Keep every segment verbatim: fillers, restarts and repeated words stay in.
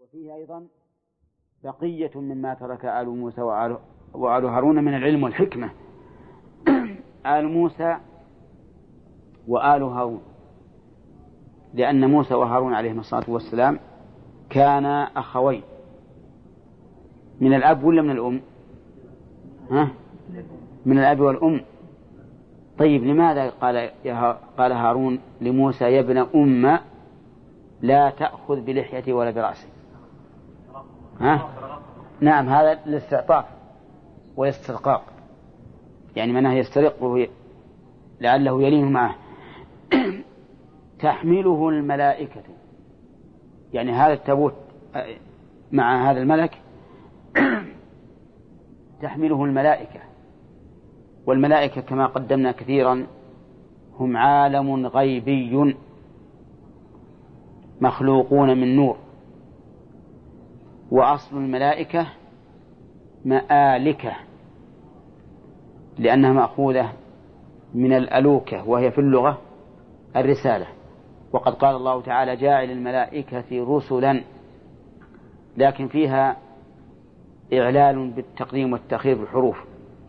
وفيه أيضا بقية مما ترك آل موسى وآل, وآل هارون من العلم والحكمة. آل موسى وآل هارون، لأن موسى وهارون عليهم الصلاة والسلام كانا أخوين من الأب ولا من الأم؟ ها؟ من الأب والأم. طيب لماذا قال, قال هارون لموسى يا ابن أم لا تأخذ بلحيتي ولا برأسي؟ ها؟ نعم، هذا الاستعطاف والاسترقاق، يعني منه يسترقه لعله يلين معه. تحمله الملائكة، يعني هذا التابوت مع هذا الملك تحمله الملائكة، والملائكة كما قدمنا كثيرا هم عالم غيبي مخلوقون من نور، وأصل الملائكة مآلكة لأنها مأخوذة من الألوكة، وهي في اللغة الرسالة. وقد قال الله تعالى جاعل الملائكة رسلا، لكن فيها إعلال بالتقديم والتأخير بالحروف.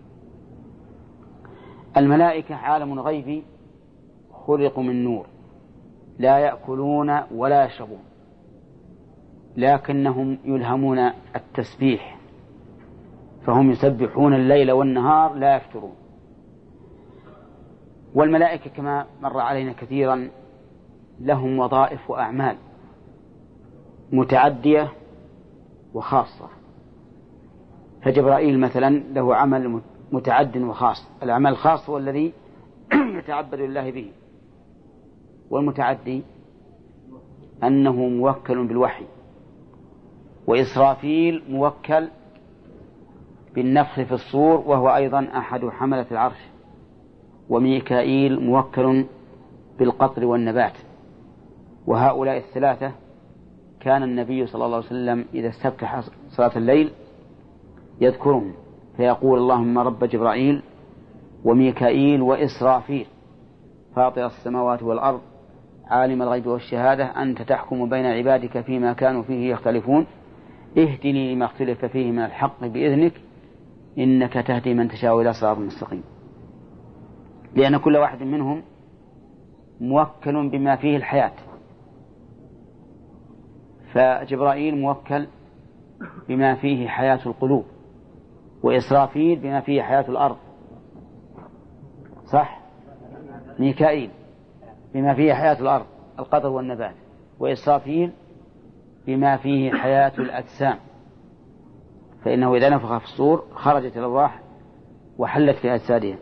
الملائكة عالم غيبي خلقوا من نور، لا يأكلون ولا يشربون، لكنهم يلهمون التسبيح، فهم يسبحون الليل والنهار لا يفترون. والملائكة كما مر علينا كثيرا لهم وظائف وأعمال متعدية وخاصة. فجبرائيل مثلا له عمل متعد وخاص، العمل الخاص هو الذي يتعبد الله به، والمتعدي أنه موكل بالوحي. وإسرافيل موكل بالنفخ في الصور وهو أيضا أحد حملة العرش. وميكائيل موكل بالقطر والنبات. وهؤلاء الثلاثة كان النبي صلى الله عليه وسلم إذا استفتح صلاة الليل يذكرهم فيقول اللهم رب جبرائيل وميكائيل وإسرافيل فاطر السماوات والأرض عالم الغيب والشهادة أنت تحكم بين عبادك فيما كانوا فيه يختلفون اهدني لما اختلف فيه من الحق بإذنك إنك تهدي من تشاء إلى صراط مستقيم. لأن كل واحد منهم موكل بما فيه الحياة. فجبرائيل موكل بما فيه حياة القلوب، وإسرافيل بما فيه حياة الأرض، صح؟ ميكائيل بما فيه حياة الأرض القطر والنبات، وإسرافيل بما فيه حياة الأجسام، فإنه إذا نفخ في الصور خرجت الأرواح وحلت في أجسادهم.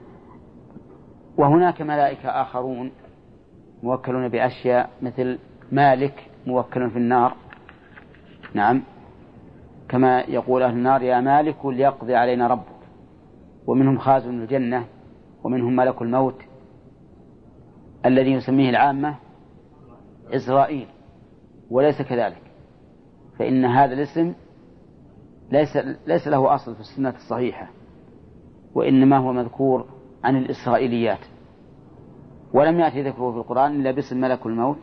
وهناك ملائكة آخرون موكلون بأشياء مثل مالك موكل في النار، نعم، كما يقول أهل النار يا مالك ليقضي علينا ربك. ومنهم خازن الجنة، ومنهم ملك الموت الذي يسميه العامة إسرائيل، وليس كذلك، فإن هذا الاسم ليس, ليس له أصل في السنة الصحيحة، وإنما هو مذكور عن الإسرائيليات، ولم يأتي ذكره في القرآن إلا باسم ملك الموت،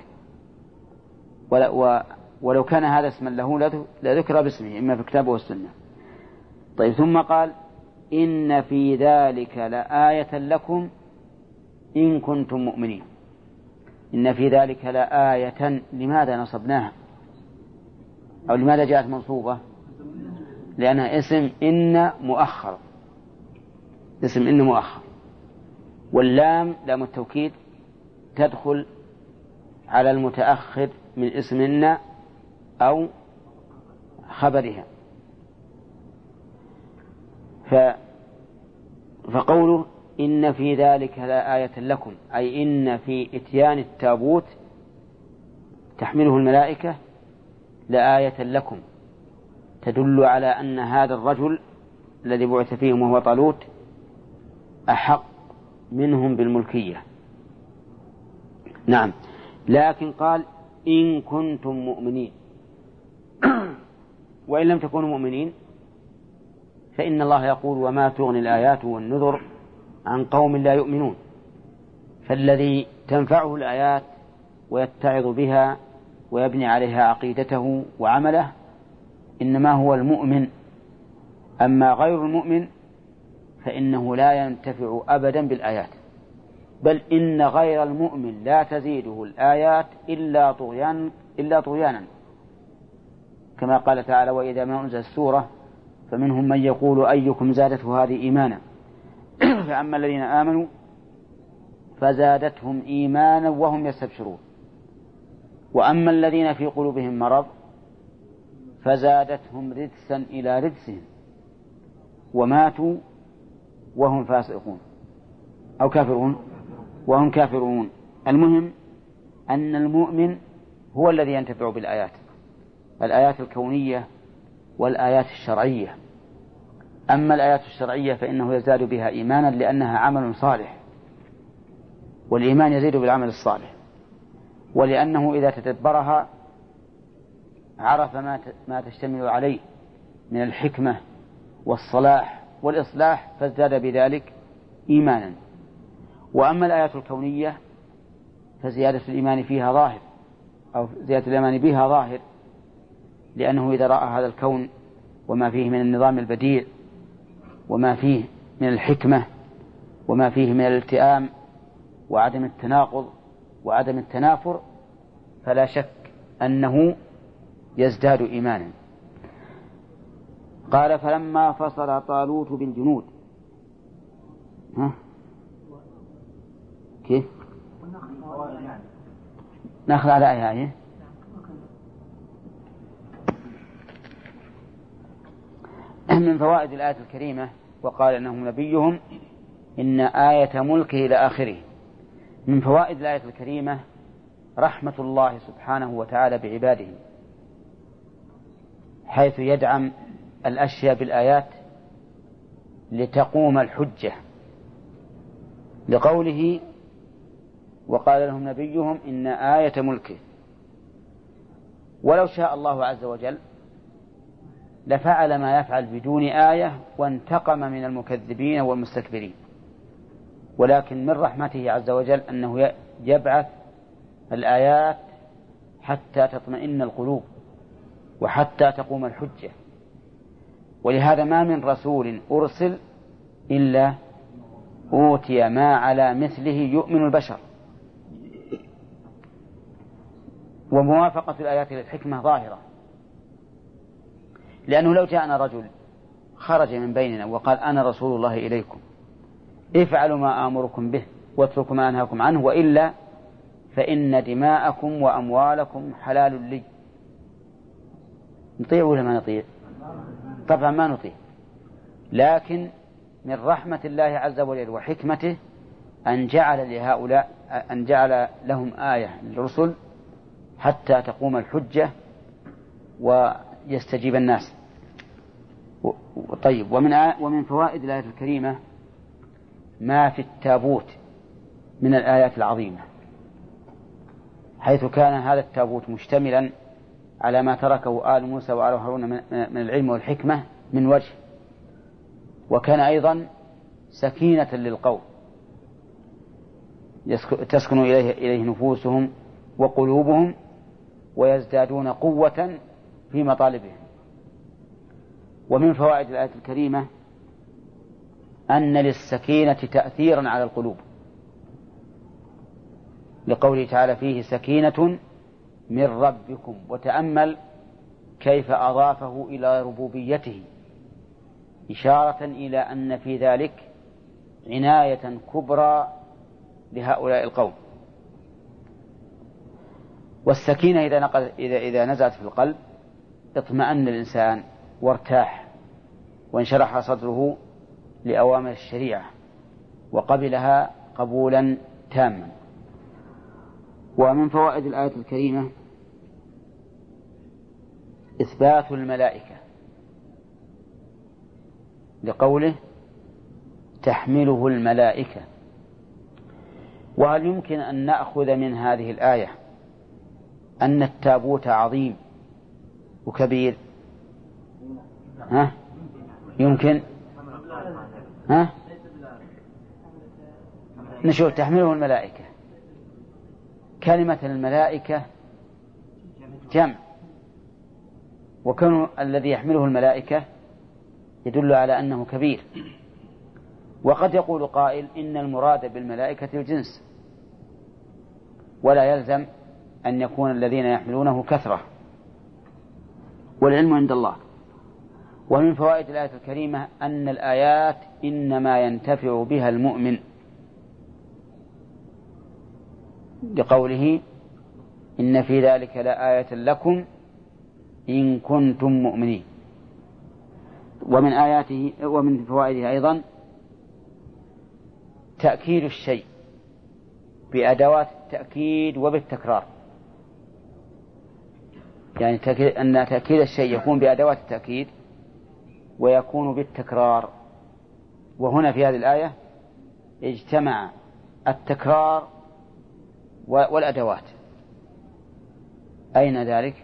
ولو كان هذا اسما له لذكر باسمه إما في الكتاب والسنة. طيب، ثم قال إن في ذلك لآية لكم إن كنتم مؤمنين. إن في ذلك لآية، لماذا نصبناها أو لماذا جاءت منصوبة؟ لأنها اسم إن مؤخر، اسم إن مؤخر، واللام لام التوكيد تدخل على المتأخر من اسم إن أو خبرها. ف... فقوله إن في ذلك لآية لكم أي إن في إتيان التابوت تحمله الملائكة لآية لكم، تدل على أن هذا الرجل الذي بعث فيهم وهو طالوت أحق منهم بالملكية. نعم، لكن قال إن كنتم مؤمنين وإن لم تكونوا مؤمنين فإن الله يقول وما تغني الآيات والنذر عن قوم لا يؤمنون. فالذي تنفعه الآيات ويتعظ بها ويبني عليها عقيدته وعمله إنما هو المؤمن. أما غير المؤمن فإنه لا ينتفع أبدا بالآيات، بل إن غير المؤمن لا تزيده الآيات إلا طغيانا إلا طغيانا كما قال تعالى: وإذا ما أنزلت السورة فمنهم من يقول أيكم زادته هذه إيمانا فأما الذين آمنوا فزادتهم إيمانا وهم يستبشرون، وأما الذين في قلوبهم مرض فزادتهم رجسا إلى رجسهم وماتوا وهم فاسقون أو كافرون وهم كافرون. المهم أن المؤمن هو الذي ينتفع بالآيات، الآيات الكونية والآيات الشرعية. أما الآيات الشرعية فإنه يزداد بها إيمانا لأنها عمل صالح، والإيمان يزيد بالعمل الصالح، ولأنه إذا تدبرها عرف ما تشتمل عليه من الحكمة والصلاح والإصلاح فازداد بذلك إيمانا. وأما الآيات الكونية فزيادة الإيمان فيها ظاهر، أو زيادة الإيمان بها ظاهر، لأنه إذا رأى هذا الكون وما فيه من النظام البديع وما فيه من الحكمة وما فيه من الالتئام وعدم التناقض وعدم التنافر فلا شك أنه يزداد إيمانا. قال: فلما فصل طالوت بالجنود. ها؟ كيف؟ نأخذ على آية آية. من فوائد الآية الكريمة: وقال إنهم نبيهم إن آية ملكه إلى آخره. من فوائد الآية الكريمة رحمة الله سبحانه وتعالى بعباده، حيث يدعم الأشياء بالآيات لتقوم الحجة، لقوله: وقال لهم نبيهم إن آية ملكه. ولو شاء الله عز وجل لفعل ما يفعل بدون آية وانتقم من المكذبين والمستكبرين، ولكن من رحمته عز وجل أنه يبعث الآيات حتى تطمئن القلوب وحتى تقوم الحجة. ولهذا ما من رسول أرسل إلا أوتي ما على مثله يؤمن البشر. وموافقة الآيات للحكمة ظاهرة، لأنه لو جاءنا رجل خرج من بيننا وقال: أنا رسول الله إليكم افعلوا ما آمركم به واتركوا ما أنهاكم عنه، وإلا فإن دماءكم وأموالكم حلال لي، نطيع ولا ما نطيع؟ طبعا ما نطيع. لكن من رحمة الله عز وجل وحكمته أن جعل لهؤلاء أن جعل لهم آية للرسل حتى تقوم الحجة ويستجيب الناس. طيب، ومن ومن فوائد الآية الكريمة ما في التابوت من الآيات العظيمة، حيث كان هذا التابوت مشتملا على ما تركه آل موسى وآل هارون من العلم والحكمة من وجه، وكان أيضا سكينة للقوم تسكن إليه, إليه نفوسهم وقلوبهم ويزدادون قوة في مطالبهم. ومن فوائد الآية الكريمة أن للسكينة تأثيرا على القلوب، لقوله تعالى: فيه سكينة من ربكم. وتأمل كيف أضافه إلى ربوبيته، إشارة إلى أن في ذلك عناية كبرى لهؤلاء القوم. والسكينة إذا, نقل إذا, إذا نزلت في القلب اطمأن الإنسان وارتاح وانشرح صدره لأوامر الشريعة وقبلها قبولا تاما. ومن فوائد الآية الكريمة إثبات الملائكة، لقوله: تحمله الملائكة. وهل يمكن أن نأخذ من هذه الآية أن التابوت عظيم وكبير؟ ها؟ يمكن؟ ها؟ نشوف. تحمله الملائكة، كلمة الملائكة جمع، وكون الذي يحمله الملائكة يدل على أنه كبير. وقد يقول قائل إن المراد بالملائكة الجنس، ولا يلزم أن يكون الذين يحملونه كثرة، والعلم عند الله. ومن فوائد الآية الكريمة أن الآيات إنما ينتفع بها المؤمن، لقوله إن في ذلك لآية لكم إن كنتم مؤمنين. ومن آياته ومن فوائده أيضا تأكيد الشيء بأدوات التأكيد وبالتكرار، يعني أن تأكيد الشيء يكون بأدوات التأكيد ويكون بالتكرار. وهنا في هذه الآية اجتمع التكرار والأدوات. أين ذلك؟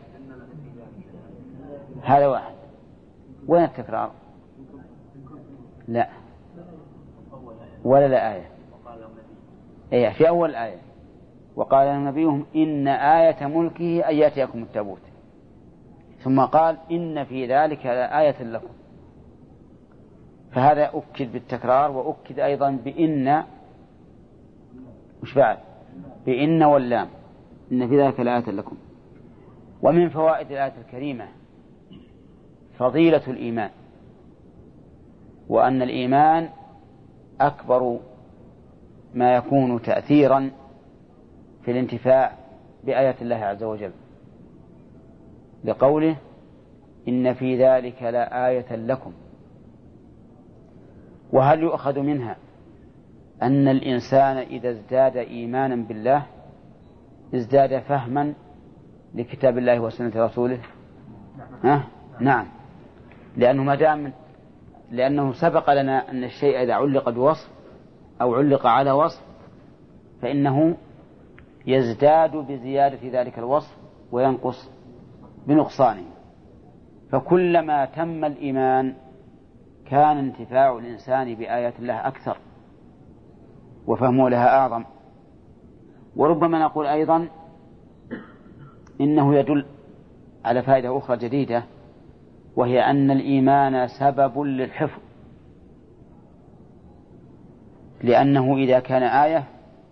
هذا واحد. وين التكرار؟ لا، ولا لا آية. إيه في أول الآية وقال لهم نبيهم إن آية ملكه أن يأتيكم التابوت، ثم قال إن في ذلك لآية لكم. فهذا أكد بالتكرار، وأكد أيضا بإن، مش بعد بإن واللام، إن في ذلك لآية لكم. ومن فوائد الآية الكريمة فضيلة الإيمان، وأن الإيمان أكبر ما يكون تأثيرا في الانتفاع بآيات الله عز وجل، لقوله إن في ذلك لآية لكم. وهل يؤخذ منها أن الإنسان إذا ازداد إيمانا بالله ازداد فهما لكتاب الله وسنة رسوله؟ ها؟ نعم، لأنه ما دام لأنه سبق لنا أن الشيء إذا علق بوصف أو علق على وصف فإنه يزداد بزيادة ذلك الوصف وينقص بنقصانه. فكلما تم الإيمان كان انتفاع الإنسان بآيات الله أكثر وفهمه لها أعظم. وربما نقول أيضا إنه يدل على فائدة أخرى جديدة، وهي أن الإيمان سبب للحفظ، لأنه إذا كان آية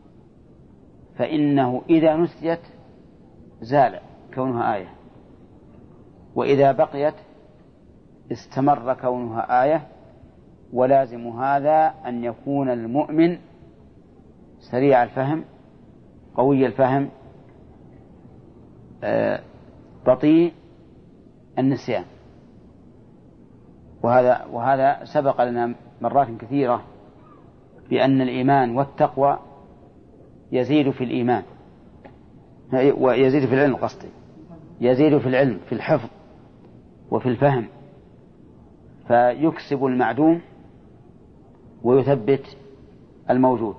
فإنه إذا نسيت زال كونها آية، وإذا بقيت استمر كونها آية. ولازم هذا أن يكون المؤمن سريع الفهم قوي الفهم آه بطيء النسيان. وهذا وهذا سبق لنا مرات كثيرة بأن الإيمان والتقوى يزيد في الإيمان ويزيد في العلم، قصدي يزيد في العلم في الحفظ وفي الفهم، فيكسب المعدوم ويثبت الموجود.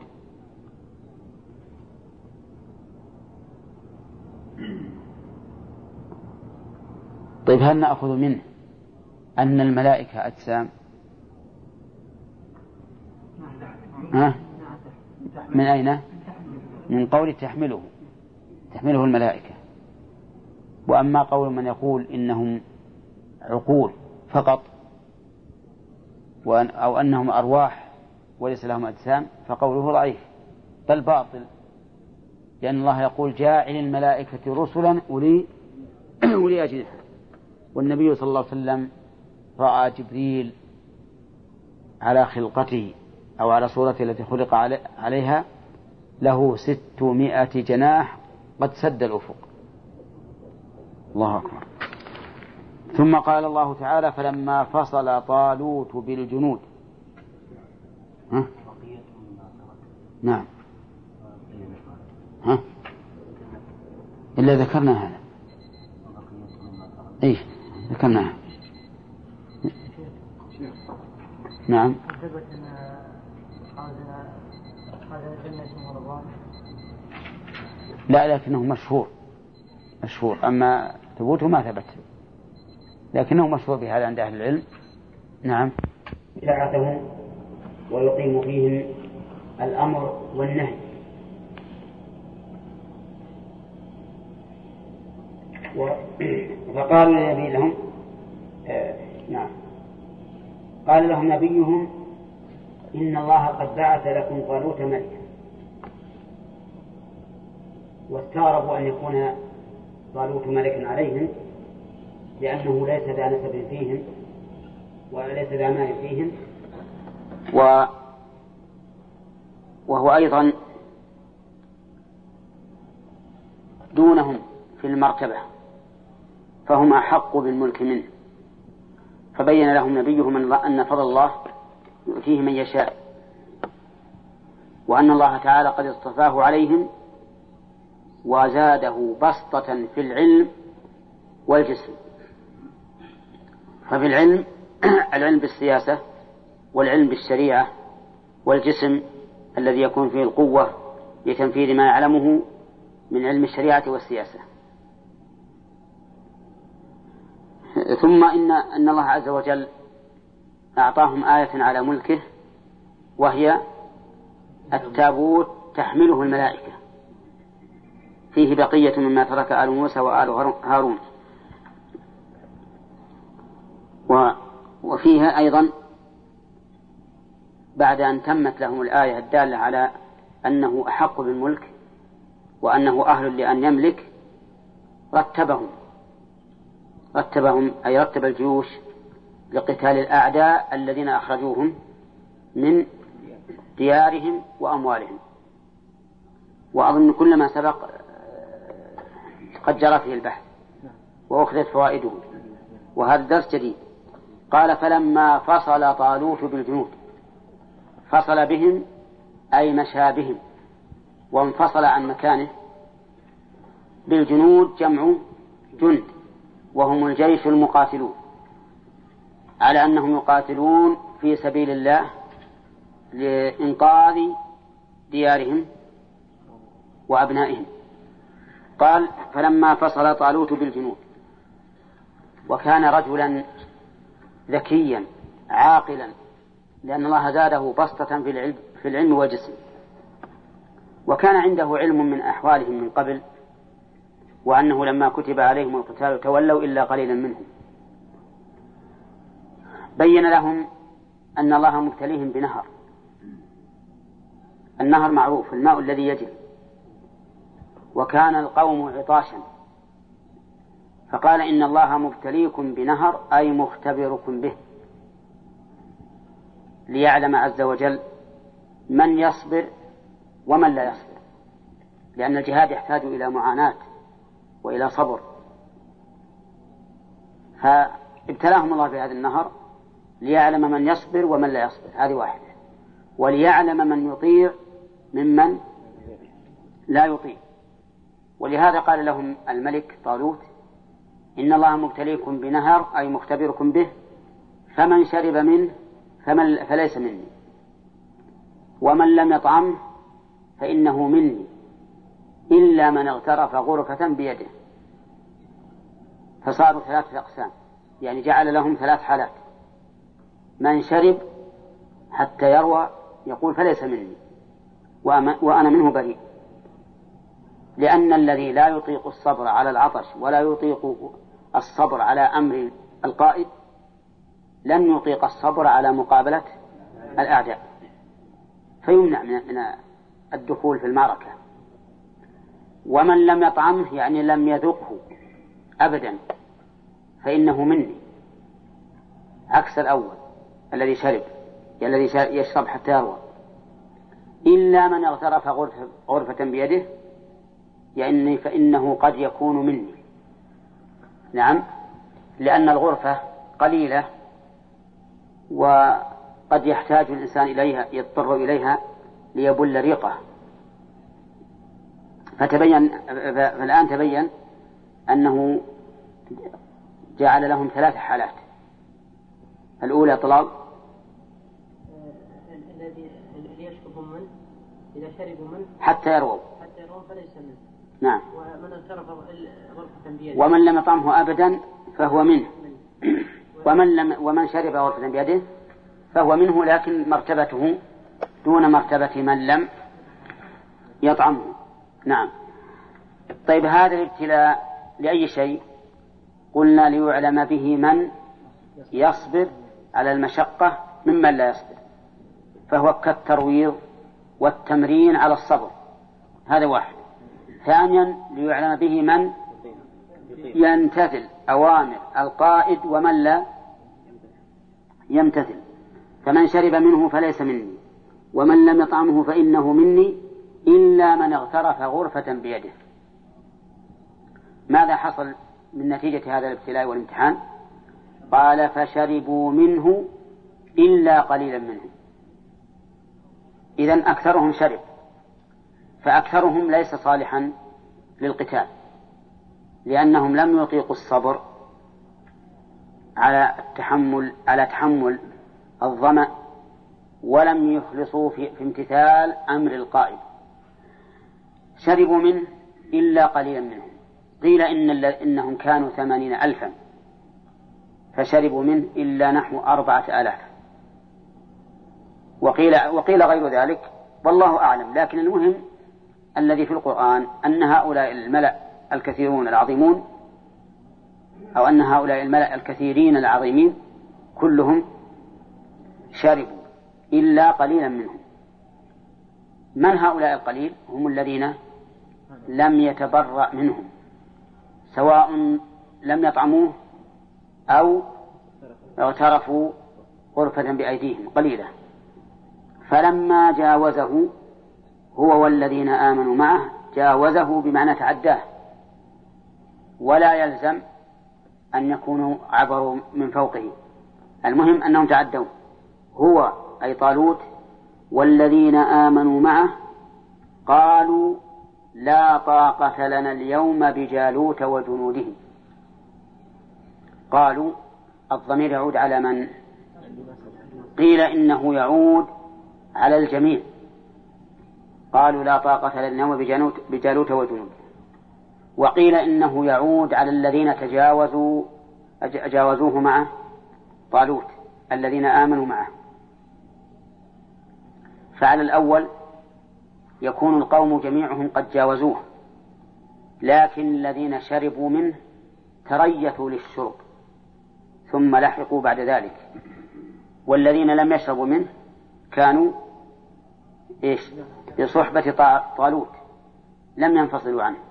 طيب هل نأخذ منه أن الملائكة أجسام؟ ها؟ من أين؟ من قول تحمله تحمله الملائكة. وأما قول من يقول إنهم عقول فقط وأن أو أنهم أرواح وليس لهم أجسام فقوله ضعيف بل باطل، لأن الله يقول جاعل الملائكة رسلا أولي أولي أجنحة، والنبي صلى الله عليه وسلم رأى جبريل على خلقته أو على صورته التي خلق عليها له ستمائة جناح قد سد الأفق. الله أكبر. ثم قال الله تعالى فلما فصل طالوت بالجنود. ها؟ نعم. ها؟ إلا ذكرنا هذا. إيه ذكرناها. نعم. لا لكنه مشهور مشهور أما ثبوته ما ثبت، لكنه مشهور بهذا عند أهل العلم. نعم. ساعتهم ويقيم فيهم الأمر والنهي. و فقالوا لنبي لهم آه نعم قال لهم نبيهم إن الله قد بعث لكم طالوت ملكا، واستغربوا أن يكون طالوت ملكا عليهم لأنه ليس ذا نسب فيهم وليس ذا مال فيهم، و وهو أيضا دونهم في المرتبة، فهم أحق بالملك منه. فبين لهم نبيهم أن فضل الله يؤتيه من يشاء، وأن الله تعالى قد اصطفاه عليهم وزاده بسطة في العلم والجسم. ففي العلم العلم بالسياسة والعلم بالشريعة، والجسم الذي يكون فيه القوة لتنفيذ ما يعلمه من علم الشريعة والسياسة. ثم إن, أن الله عز وجل أعطاهم آية على ملكه، وهي التابوت تحمله الملائكة فيه بقية مما ترك آل موسى وآل هارون. وفيها أيضا بعد أن تمت لهم الآية الدالة على أنه أحق بالملك وأنه أهل لأن يملك، رتبهم رتبهم أي رتب الجيوش لقتال الأعداء الذين أخرجوهم من ديارهم وأموالهم. وأظن كل ما سبق قد جرى فيه البحث وأخذت فوائده، وهذا درس جديد. قال فلما فصل طالوت بالجنود، فصل بهم أي مشى بهم وانفصل عن مكانه. بالجنود جمع جند، وهم الجيش المقاتلون، على أنهم يقاتلون في سبيل الله لإنقاذ ديارهم وأبنائهم. قال فلما فصل طالوت بالجنود، وكان رجلا ذكيا عاقلا، لأن الله زاده بسطة في العلم, في العلم والجسم، وكان عنده علم من أحوالهم من قبل، وأنه لما كتب عليهم القتال تولوا إلا قليلا منهم. بين لهم أن الله مبتليهم بنهر، النهر معروف الماء الذي يجري، وكان القوم عطاشا، فقال إن الله مبتليكم بنهر أي مختبركم به، ليعلم عز وجل من يصبر ومن لا يصبر، لأن الجهاد يحتاج إلى معاناة وإلى صبر. فابتلاهم الله بهذا النهر ليعلم من يصبر ومن لا يصبر، هذه واحدة، وليعلم من يطيع ممن لا يطيع. ولهذا قال لهم الملك طالوت إن الله مبتليكم بنهر أي مختبركم به، فمن شرب منه فمن فليس مني، ومن لم يطعمه فإنه مني إلا من اغترف غرفة بيده. فصاروا ثلاثة أقسام، يعني جعل لهم ثلاث حالات: من شرب حتى يروى يقول فليس مني وأنا منه بريء، لأن الذي لا يطيق الصبر على العطش ولا يطيق الصبر على أمر القائد لن يطيق الصبر على مقابلة الأعداء، فيمنع من الدخول في المعركة. ومن لم يطعمه يعني لم يذقه أبدا فإنه مني، عكس الأول الذي شرب الذي يشرب حتى يروى. إلا من اغترف غرفة, غرفة بيده يعني فإنه قد يكون مني. نعم، لأن الغرفة قليلة وقد يحتاج الإنسان إليها، يضطر إليها ليبل ريقه. فتبين فالآن تبين أنه جعل لهم ثلاث حالات. الأولى طلاب الذي يشرب منه إذا شربوا منه حتى يرووا حتى يرووا فليس منه. نعم. ومن اغترف غرفة بيده ومن لم يطعمه أبدا فهو منه. ومن لم ومن شرب غرفة بيده فهو منه، لكن مرتبته دون مرتبة من لم يطعمه. نعم. طيب هذا الابتلاء لأي شيء؟ قلنا ليعلم به من يصبر على المشقة ممن لا يصبر، فهو كالترويض والتمرين على الصبر، هذا واحد. ثانيا ليعلم به من يمتثل أوامر القائد ومن لا يمتثل، فمن شرب منه فليس مني ومن لم يطعمه فإنه مني إلا من اغترف غرفة بيده. ماذا حصل من نتيجة هذا الابتلاء والامتحان؟ قال فشربوا منه إلا قليلا منهم. إذن أكثرهم شرب، فأكثرهم ليس صالحا للقتال، لأنهم لم يطيقوا الصبر على التحمل على تحمل الظمأ، ولم يخلصوا في, في امتثال أمر القائد. شربوا منه إلا قليلا منهم. قيل إن إنهم كانوا ثمانين ألفا فشربوا منه إلا نحو أربعة آلاف، وقيل, وقيل غير ذلك والله أعلم. لكن المهم الذي في القرآن أن هؤلاء الملأ الكثيرون العظيمون، أو أن هؤلاء الملأ الكثيرين العظيمين كلهم شربوا إلا قليلا منهم. من هؤلاء القليل؟ هم الذين لم يتبرأ منهم، سواء لم يطعموه أو اغترفوا غرفة بأيديهم قليلة. فلما جاوزه هو والذين آمنوا معه، جاوزه بمعنى تعداه، ولا يلزم أن يكونوا عبروا من فوقه، المهم أنهم تعدوا. هو أي طالوت والذين آمنوا معه قالوا لا طاقة لنا اليوم بجالوت وجنوده. قالوا الضمير يعود على من؟ قيل إنه يعود على الجميع. قالوا لا طاقة لنا اليوم بجالوت وجنوده. وقيل إنه يعود على الذين تجاوزوا جاوزوه معه طالوت الذين آمنوا معه. فعلى الأول يكون القوم جميعهم قد جاوزوه، لكن الذين شربوا منه تريثوا للشرب ثم لحقوا بعد ذلك، والذين لم يشربوا منه كانوا إيش؟ بصحبة طالوت لم ينفصلوا عنه.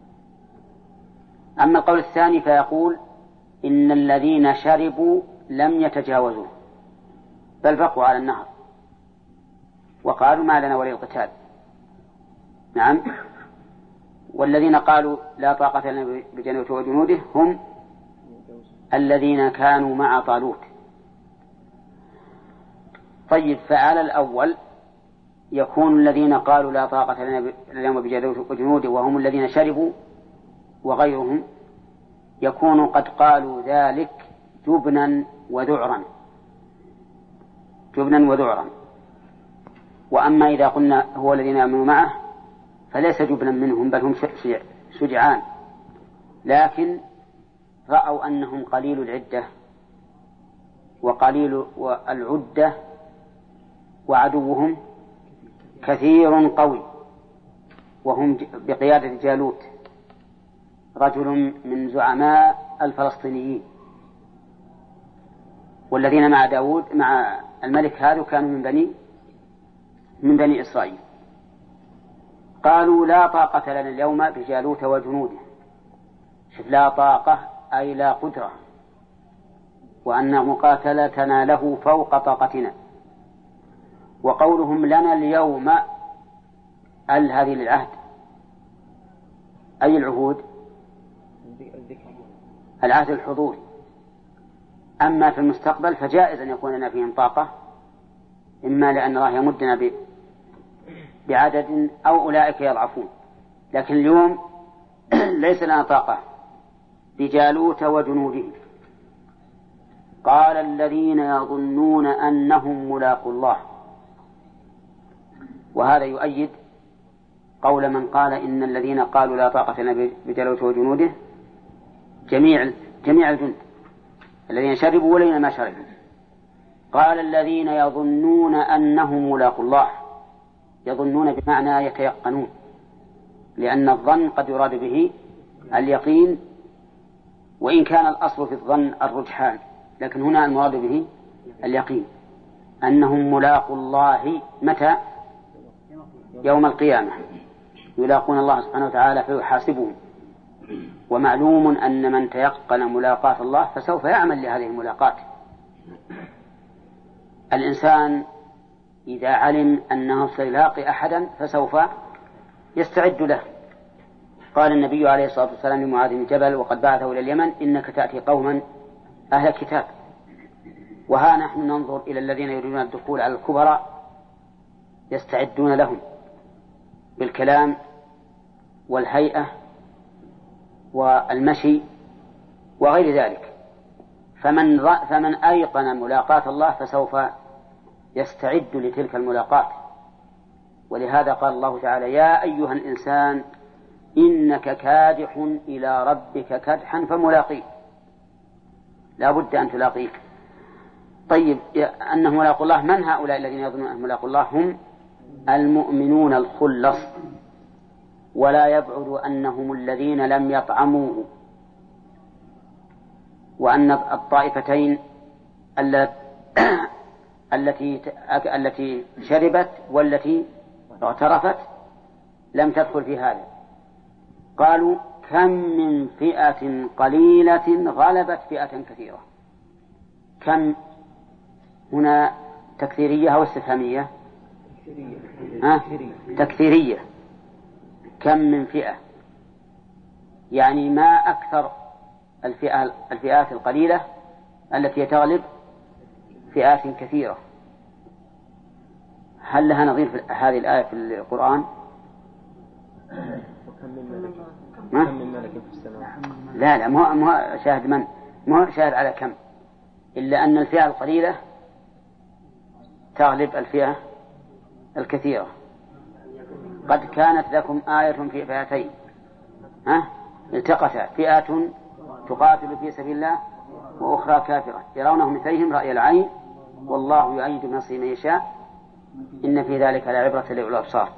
أما القول الثاني فيقول إن الذين شربوا لم يتجاوزوه بل بقوا على النهر وقالوا ما لنا ولي القتال. نعم. والذين قالوا لا طاقة لنا بجالوت وجنوده هم الذين كانوا مع طالوت. طيب، فعلى الأول يكون الذين قالوا لا طاقة لنا اليوم بجالوت وجنوده وهم الذين شربوا وغيرهم يكون قد قالوا ذلك جبنا وذعرا جبنا وذعرا. وأما إذا قلنا هو الذين آمنوا معه فليس جبنا منهم بل هم شجعان، لكن رأوا أنهم قليل العدة وقليل العدة وعدوهم كثير قوي، وهم بقيادة جالوت رجل من زعماء الفلسطينيين. والذين مع داود مع الملك هذا كانوا من بني من بني إسرائيل. قالوا لا طاقة لنا اليوم بجالوت وجنوده. شوف، لا طاقة أي لا قدرة، وأن مقاتلتنا له فوق طاقتنا. وقولهم لنا اليوم ال هذه للعهد، أي العهود؟ العهد الحضوري. أما في المستقبل فجائز أن يكون لنا فيهم طاقة، إما لأن الله يمدنا بعدد أو أولئك يضعفون، لكن اليوم ليس لنا طاقة بجالوت وجنوده. قال الذين يظنون أنهم ملاقوا الله. وهذا يؤيد قول من قال إن الذين قالوا لا طاقة لنا بجالوت وجنوده جميع جميع الجند الذين شربوا والذين ما شربوا. قال الذين يظنون أنهم ملاقوا الله، يظنون بمعنى يتيقنون، لأن الظن قد يراد به اليقين وإن كان الأصل في الظن الرجحان، لكن هنا المراد به اليقين، أنهم ملاقوا الله متى؟ يوم القيامة، يلاقون الله سبحانه وتعالى فيحاسبهم. ومعلوم أن من تيقن ملاقاة الله فسوف يعمل لهذه الملاقاة. الإنسان إذا علم أنه سيلاقي أحدا فسوف يستعد له. قال النبي عليه الصلاة والسلام لمعاذ بن جبل وقد بعثه إلى اليمن: إنك تأتي قوما أهل كتاب. وها نحن ننظر إلى الذين يريدون الدخول على الكبراء يستعدون لهم بالكلام والهيئة والمشي وغير ذلك. فمن, فمن أيقن ملاقاة الله فسوف يستعد لتلك الملاقاة. ولهذا قال الله تعالى: يا أيها الإنسان إنك كادح إلى ربك كدحا فملاقيه. لا بد أن تلاقيه. طيب، أنه ملاقوا الله، من هؤلاء الذين يظنون أن ملاقوا الله؟ هم المؤمنون الخلص. ولا يبعد أنهم الذين لم يطعموه، وأن الطائفتين التي التي شربت والتي اعترفت لم تدخل في هذا. قالوا: كم من فئة قليلة غلبت فئة كثيرة. كم هنا تكثيرية أو استفهامية؟ ها؟ تكثيرية. كم من فئة، يعني ما أكثر الفئة الفئات القليلة التي تغلب فئات كثيرة. هل لها نظير في هذه الآية في القرآن؟ وكم من ملك كم من ملك في السماء. لا لا مو مو شاهد من مو شاهد على كم، إلا أن الفئة القليلة تغلب الفئة الكثيرة. قد كانت لكم آية في فئتين ها التقتا، فئة تقاتل في سبيل الله وأخرى كافرة يرونهم مثلهم رأي العين والله يؤيد بنصره من يشاء إن في ذلك لعبرة لأولي الأبصار.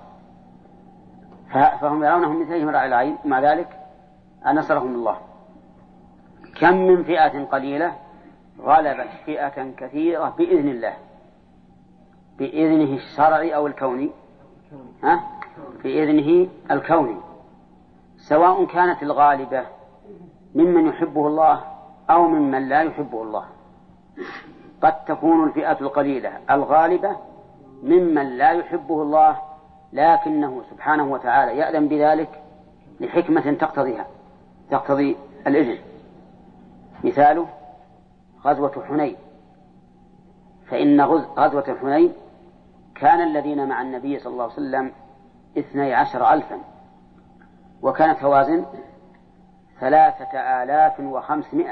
فهم يرونهم مثلهم رأي العين، ومع ذلك نصرهم الله. كم من فئة قليلة غلبت فئة كثيرة بإذن الله، بإذنه الشرعي أو الكوني، ها؟ بإذنه الكوني، سواء كانت الغالبة ممن يحبه الله أو ممن لا يحبه الله. قد تكون الفئة القليلة الغالبة ممن لا يحبه الله، لكنه سبحانه وتعالى يأذن بذلك لحكمة تقتضيها تقتضي الإذن. مثاله غزوة حنين، فإن غزوة حنين كان الذين مع النبي صلى الله عليه وسلم اثني عشر ألفا، وكانت هوازن ثلاثة آلاف وخمسمائة،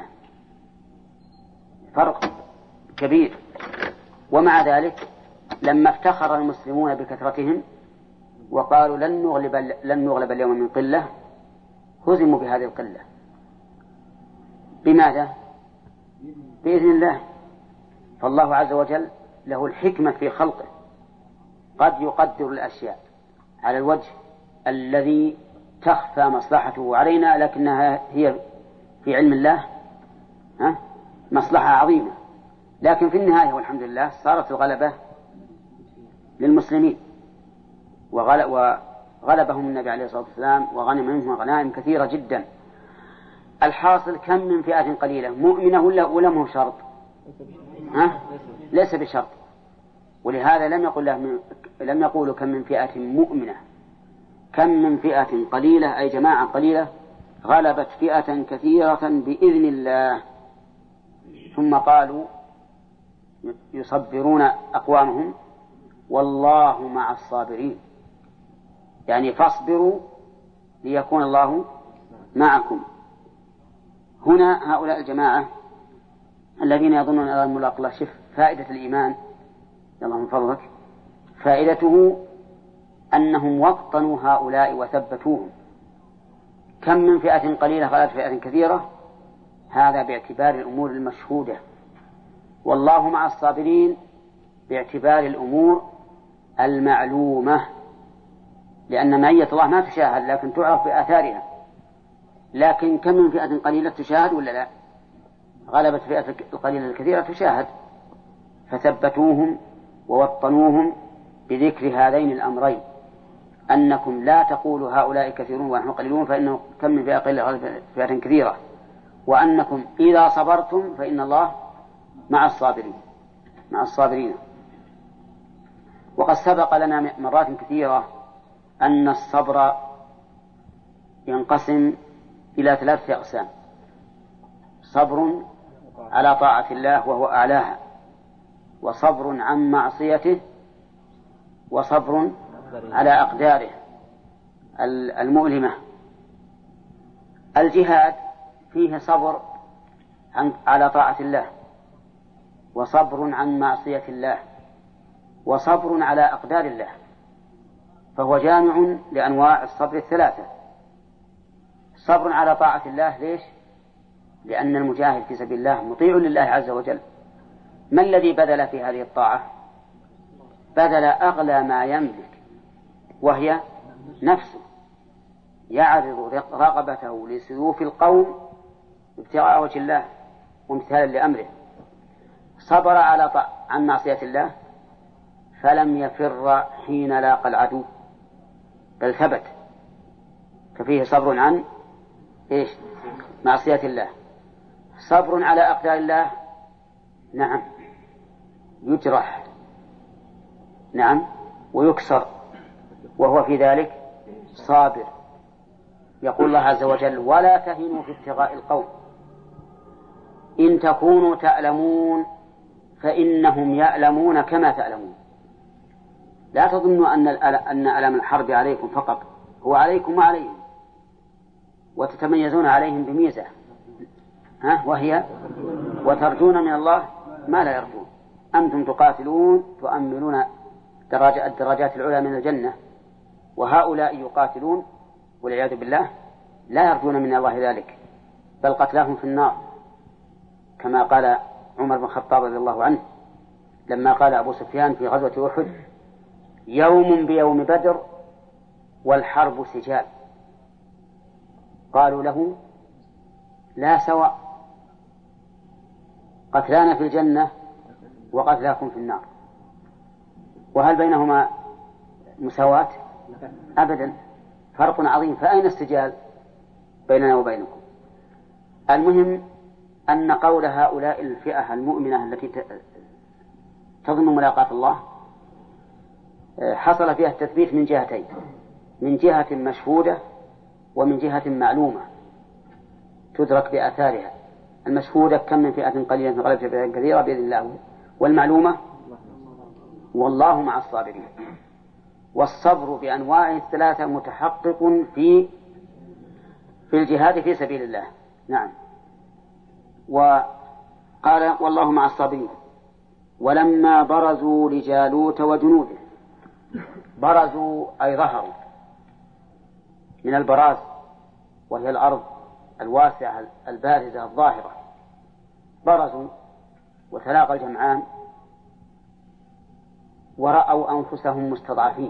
فرق كبير. ومع ذلك لما افتخر المسلمون بكثرتهم وقالوا لن نغلب, لن نغلب اليوم من قلة، هزموا بهذه القلة. بماذا؟ بإذن الله. فالله عز وجل له الحكمة في خلقه، قد يقدر الأشياء على الوجه الذي تخفى مصلحته علينا، لكنها هي في علم الله ها مصلحة عظيمة. لكن في النهاية والحمد لله صارت الغلبة للمسلمين، وغلبهم النبي عليه الصلاة والسلام وغنم منهم غنائم كثيرة جدا. الحاصل كم من فئة قليلة مؤمنة ولا مو شرط؟ ها؟ ليس بشرط. ولهذا لم يقل له لم يقولوا كم من فئة مؤمنة، كم من فئة قليلة أي جماعة قليلة غلبت فئة كثيرة بإذن الله. ثم قالوا يصبرون أقوامهم والله مع الصابرين، يعني فاصبروا ليكون الله معكم. هنا هؤلاء الجماعة الذين يظنون أن الملاق الله، شف فائدة الإيمان يلا من فضلك، فائدته أنهم وطنوا هؤلاء وثبتوهم. كم من فئة قليلة غلبت فئة كثيرة، هذا باعتبار الأمور المشهودة، والله مع الصابرين باعتبار الأمور المعلومة، لأن معية الله ما تشاهد لكن تعرف بآثارها. لكن كم من فئة قليلة تشاهد ولا لا؟ غلبت فئة القليلة الكثيرة تشاهد، فثبتوهم ووطنوهم بذكر هذين الأمرين، أنكم لا تقولوا هؤلاء كثيرون ونحن قليلون، فإنه كم من فئة قليلة غلبت فئة كثيرة، وأنكم إذا صبرتم فإن الله مع الصابرين مع الصابرين. وقد سبق لنا مرات كثيرة أن الصبر ينقسم إلى ثلاثة أقسام: صبر على طاعة الله وهو أعلاها، وصبر عن معصيته، وصبر على أقداره المؤلمة. الجهاد فيه صبر على طاعة الله، وصبر عن معصية الله، وصبر على أقدار الله، فهو جامع لأنواع الصبر الثلاثة. صبر على طاعة الله، ليش؟ لأن المجاهد في سبيل الله مطيع لله عز وجل. ما الذي بذل في هذه الطاعة؟ بذل أغلى ما يملك، وهي نفسه، يعرض رغبته لسيوف القوم ابتغاء وجه الله وامتثالا لأمره. صبر على طاعة عن معصية الله فلم يفر حين لاقى العدو، بل ثبت، ففيه صبر عن إيش؟ معصية الله. صبر على أقدار الله، نعم، يجرح، نعم، ويكسر، وهو في ذلك صابر. يقول الله عز وجل: ولا تهنوا في ابتغاء القوم إن تكونوا تألمون فإنهم يألمون كما تألمون. لا تظنوا أن أن ألم الحرب عليكم فقط، هو عليكم وعليهم، وتتميزون عليهم بميزة، ها وهي وترجون من الله ما لا يرجون. أنتم تقاتلون تؤملون الدرجات العلى من الجنة، وهؤلاء يقاتلون والعياذ بالله لا يرجون من الله ذلك، بل قتلاهم في النار، كما قال عمر بن الخطاب رضي الله عنه لما قال أبو سفيان في غزوة أحد: يوم بيوم بدر والحرب سجال. قالوا له: لا سواء، قتلانا في الجنة وقتلاكم في النار، وهل بينهما مساواة؟ أبدا، فرق عظيم، فأين السجال بيننا وبينكم؟ المهم أن قول هؤلاء الفئة المؤمنة التي تظن ملاقاة الله حصل فيها التثبيت من جهتين: من جهة مشهودة ومن جهة معلومة تدرك بآثارها. المشهودة: كم من فئة قليلة غلبت فئة كثيرة بإذن الله. والمعلومة: والله مع الصابرين. والصبر بأنواعه الثلاثة متحقق في في الجهاد في سبيل الله. نعم. وقال: والله مع الصابرين. ولما برزوا لجالوت وجنوده، برزوا أي ظهروا، من البراز وهي الأرض الواسعة البارزة الظاهرة، برزوا وتلاقى الجمعان ورأوا أنفسهم مستضعفين.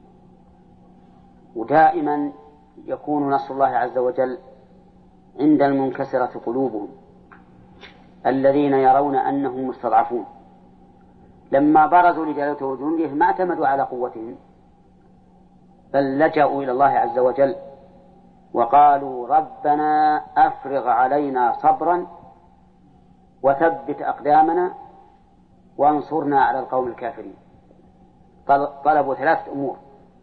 ودائما يكون نصر الله عز وجل عند المنكسرة قلوبهم الذين يرون أنهم مستضعفون. لما برزوا لجالوت وجنوده ما اعتمدوا على قوتهم، بل لجأوا إلى الله عز وجل وقالوا: ربنا أفرغ علينا صبرا وثبت أقدامنا وانصرنا على القوم الكافرين. طلبوا ثلاثة أمور.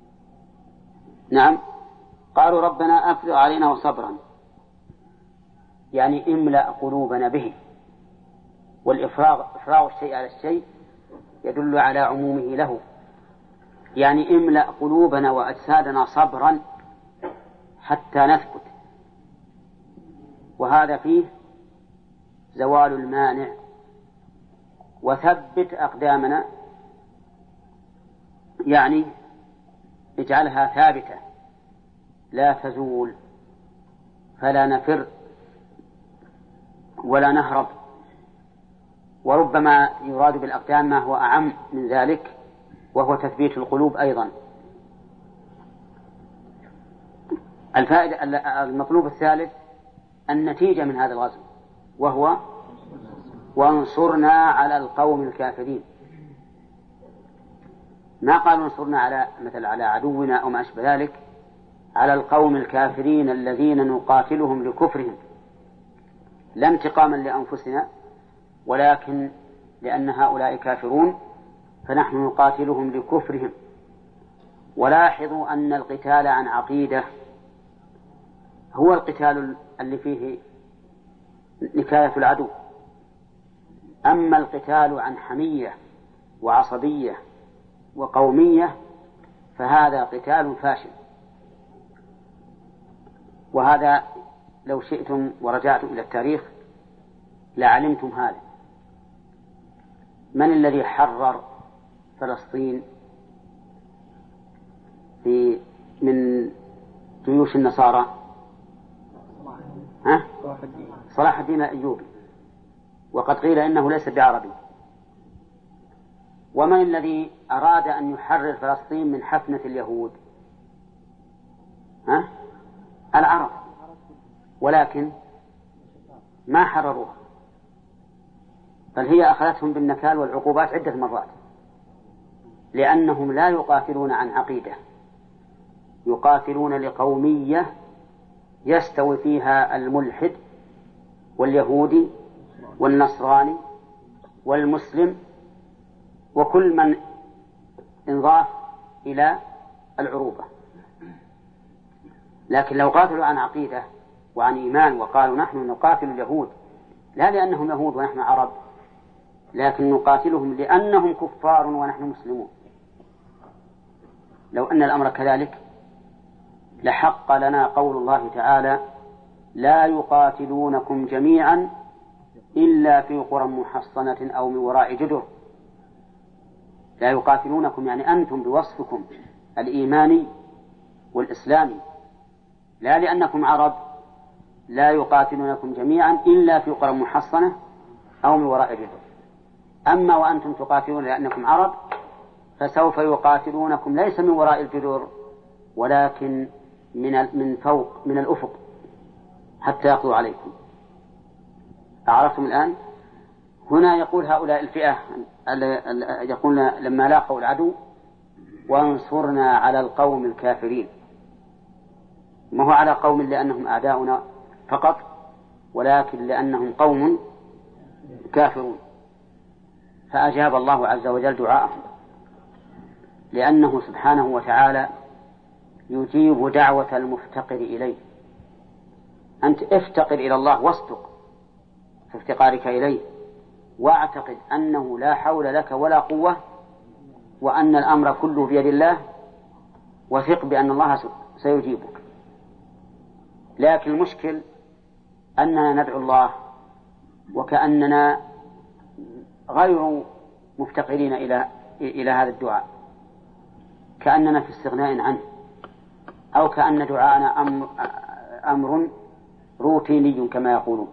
نعم، قالوا: ربنا أفرغ علينا صبرا، يعني املأ قلوبنا به. والإفراغ إفراغ الشيء على الشيء يدل على عمومه له، يعني املأ قلوبنا وأجسادنا صبرا حتى نثبت، وهذا فيه زوال المانع. وثبت أقدامنا يعني اجعلها ثابتة لا تزول، فلا نفر ولا نهرب. وربما يراد بالأقدام ما هو أعم من ذلك، وهو تثبيت القلوب أيضا. الفائدة المطلوب الثالث النتيجة من هذا الغزو، وهو وانصرنا على القوم الكافرين. ما قالوا انصرنا على مثل على عدونا أو ما أشبه ذلك، على القوم الكافرين الذين نقاتلهم لكفرهم، لا انتقاما لأنفسنا ولكن لأن هؤلاء كافرون فنحن نقاتلهم لكفرهم. ولاحظوا أن القتال عن عقيدة هو القتال اللي فيه نكاية العدو، أما القتال عن حمية وعصبية وقومية فهذا قتال فاشل. وهذا لو شئتم ورجعتم إلى التاريخ لعلمتم هذا. من الذي حرر فلسطين في من جيوش النصارى؟ ها؟ صلاح الدين الأيوبي، وقد قيل إنه ليس بعربي. ومن الذي أراد أن يحرر فلسطين من حفنة اليهود؟ ها؟ العرب، ولكن ما حرروها، بل هي أخذتهم بالنكال والعقوبات عدة مرات، لأنهم لا يقاتلون عن عقيدة، يقاتلون لقومية يستوي فيها الملحد واليهودي والنصراني والمسلم وكل من انضاف إلى العروبة. لكن لو قاتلوا عن عقيدة وعن إيمان وقالوا نحن نقاتل اليهود لا لأنهم يهود ونحن عرب، لكن نقاتلهم لأنهم كفار ونحن مسلمون، لو أن الأمر كذلك لحق لنا قول الله تعالى لا يقاتلونكم جميعا إلا في قرى محصنة أو من وراء جدر. لا يقاتلونكم يعني أنتم بوصفكم الإيماني والإسلامي، لا لأنكم عرب، لا يقاتلونكم جميعا إلا في قرى محصنة أو من وراء جدر. أما وأنتم تقاتلون لأنكم عرب فسوف يقاتلونكم ليس من وراء الجدر ولكن من من فوق من الأفق حتى يقضوا عليكم. أعرفتم الآن؟ هنا يقول هؤلاء الفئة يقولون لما لاقوا العدو وانصرنا على القوم الكافرين، ما هو على قوم لأنهم أعداؤنا فقط، ولكن لأنهم قوم كافرون. فأجاب الله عز وجل دعاءهم، لأنه سبحانه وتعالى يجيب دعوة المفتقر إليه. أنت افتقر إلى الله واصدق في افتقارك إليه، واعتقد أنه لا حول لك ولا قوة، وأن الأمر كله بيد الله، وثق بأن الله سيجيبك. لكن المشكل أننا ندعو الله وكأننا غير مفتقرين إلى إلى هذا الدعاء، كأننا في استغناء عنه، أو كأن دعاءنا أمر, أمر روتيني كما يقولون.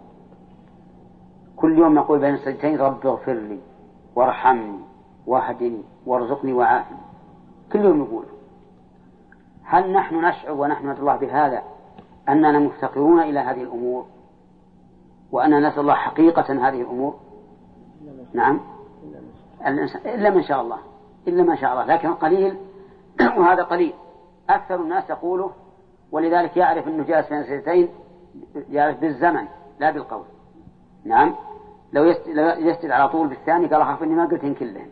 كل يوم نقول بين السجدتين رب اغفر لي وارحمني واهدني وارزقني وعافني، كل يوم نقول. هل نحن نشعر ونحن ندعو الله بهذا أننا مفتقرون إلى هذه الأمور وأننا نسأل الله حقيقة هذه الأمور؟ نعم، إلا من شاء الله، إلا ما شاء الله، لكن قليل وهذا قليل. أكثر الناس يقوله، ولذلك يعرف أنه جالس بين السجدتين يعرف بالزمن لا بالقول. نعم، لو يسجد على طول بالثاني قال أخاف إني ما قلتهن كلهن.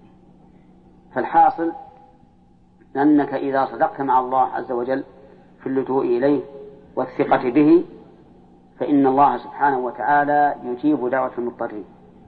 فالحاصل أنك إذا صدقت مع الله عز وجل في اللجوء إليه والثقة به فإن الله سبحانه وتعالى يجيب دعوة المضطرين.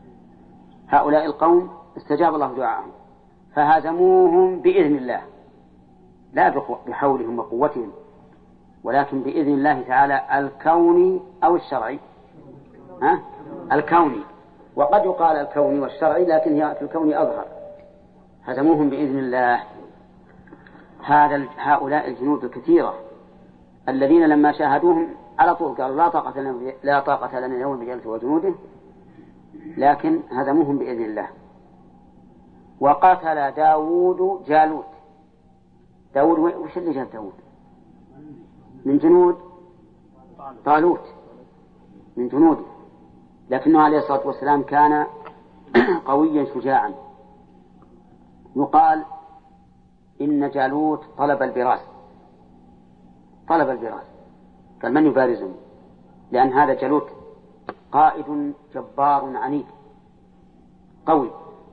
هؤلاء القوم استجاب الله دعاءهم فهزموهم بإذن الله، لا بحولهم وقوتهم، ولكن بإذن الله تعالى الكوني أو الشرعي. ها؟ الكوني، وقد يقال الكوني والشرعي، لكن هي في الكوني أظهر. هزموهم بإذن الله. هذا هؤلاء الجنود الكثيرة الذين لما شاهدوهم على طول قالوا لا طاقة لنا لا طاقة لنا اليوم بجالوت وجنوده، لكن هزموهم بإذن الله. وقتل داود جالوت. داود وش اللي جاب داود؟ من جنود طالوت. من جنوده، لكنه عليه الصلاة والسلام كان قويا شجاعا. يقال إن جالوت طلب البراس، طلب البراس قال من يبارزني، لأن هذا جالوت قائد جبار عنيد قوي.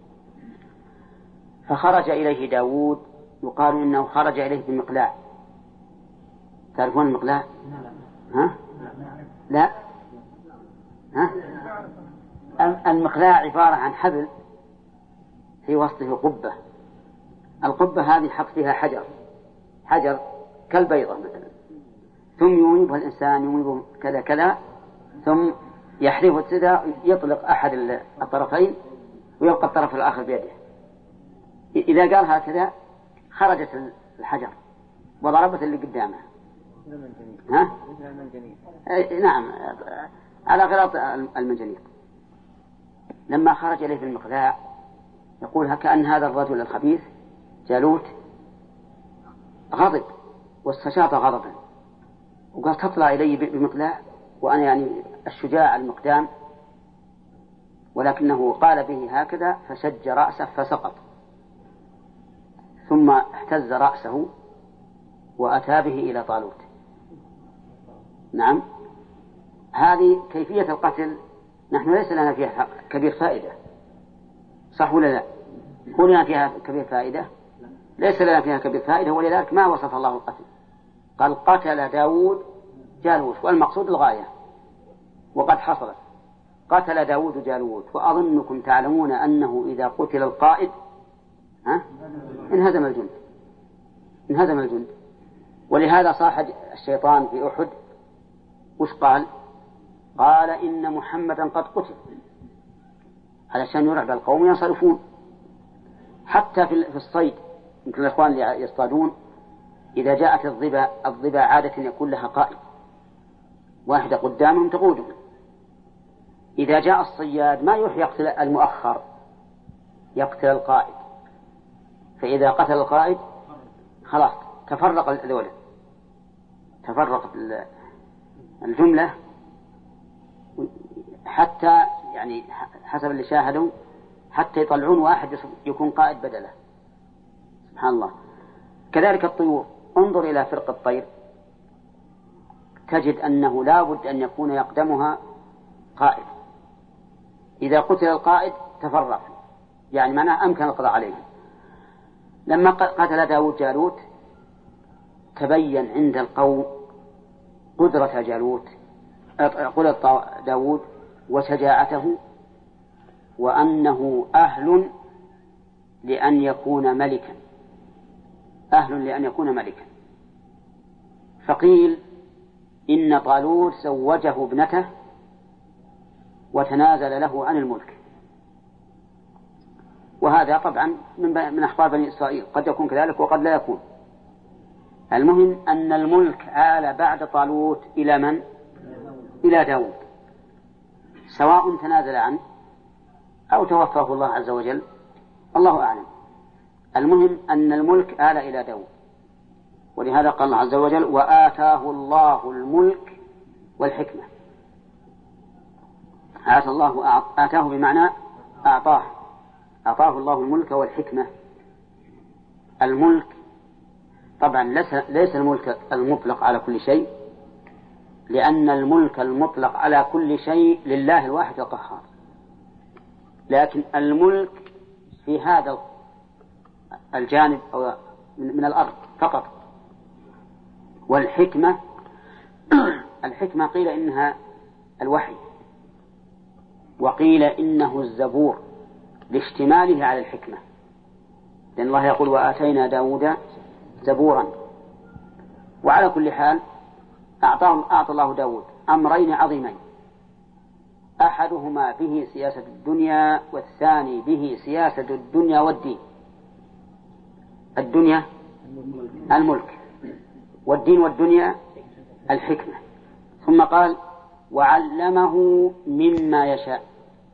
فخرج إليه داود، يقال إنه خرج إليه بمقلاع. تعرفون المقلاع؟ ها؟ لا. ها؟ المقلاع عبارة عن حبل في وسطه قبة، القبة هذه حط فيها حجر، حجر كالبيضة مثلا، ثم يميبها الإنسان، يميبه كذا كذا، ثم يحذف السدى، يطلق أحد الطرفين ويبقى الطرف الآخر بيده. إذا قال هكذا خرجت الحجر وضربت اللي قدامه. ها؟ نعم، على غلاط المنجنيق. لما خرج إليه في المقلاع يقول كأن هذا الرجل الخبيث جالوت غضب واستشاط غضبا، وقال تطلع إلي بمقلاع وأنا يعني الشجاع المقدام، ولكنه قال به هكذا فشج رأسه فسقط، ثم اهتز رأسه وأتى به إلى طالوت. نعم، هذه كيفية القتل. نحن ليس لنا فيها كبير فائدة، صح ولا لا؟ قلنا فيها كبير فائدة، ليس لنا فيها كبير فائدة، ولذلك ما وصف الله القتل، قال قتل داود جالوت، والمقصود الغاية، وقد حصلت. قتل داود جالوت، وأظنكم تعلمون أنه إذا قتل القائد ها؟ انهزم الجند، انهزم الجند. ولهذا صاح الشيطان في أحد، وش قال؟ قال إن محمدا قد قتل، علشان يرعب القوم ينصرفون. حتى في الصيد، مثل الإخوان اللي يصطادون، إذا جاءت الضبا، الضبا عادة يكون لها قائد، واحدة قدامهم تقودهم. إذا جاء الصياد ما يروح يقتل المؤخر، يقتل القائد، فإذا قتل القائد خلاص تفرق الذولة، تفرق الجملة، حتى يعني حسب اللي شاهدوا حتى يطلعون واحد يكون قائد بدله. سبحان الله. كذلك الطيور، انظر إلى فرق الطير تجد أنه لا بد أن يكون يقدمها قائد، إذا قتل القائد تفرق، يعني معناه أمكن القضاء عليه. لما قتل داود جالوت تبين عند القوم قدرة جالوت، قدرة داود وشجاعته، وأنه أهل لأن يكون ملكا، أهل لأن يكون ملكا. فقيل إن طالوت زوجه ابنته وتنازل له عن الملك، وهذا طبعا من أخبار بني إسرائيل، قد يكون كذلك وقد لا يكون. المهم أن الملك آل بعد طالوت إلى من؟ إلى داود، سواء تنازل عنه أو توفاه الله عز وجل، الله أعلم. المهم أن الملك آل إلى داود، ولهذا قال الله عز وجل وآتاه الله الملك والحكمة. آتاه الله، آتاه بمعنى أعطاه، أعطاه الله الملك والحكمة. الملك طبعا ليس الملك المطلق على كل شيء، لأن الملك المطلق على كل شيء لله الواحد القهار، لكن الملك في هذا الجانب أو من الأرض فقط. والحكمة الحكمة قيل إنها الوحي، وقيل إنه الزبور لاشتماله على الحكمة، لأن الله يقول وآتينا داود زبورا. وعلى كل حال أعطاه أعطى الله داود أمرين عظيمين، أحدهما به سياسة الدنيا، والثاني به سياسة الدنيا والدين. الدنيا الملك، والدين والدنيا الحكمة. ثم قال وعلمه مما يشاء،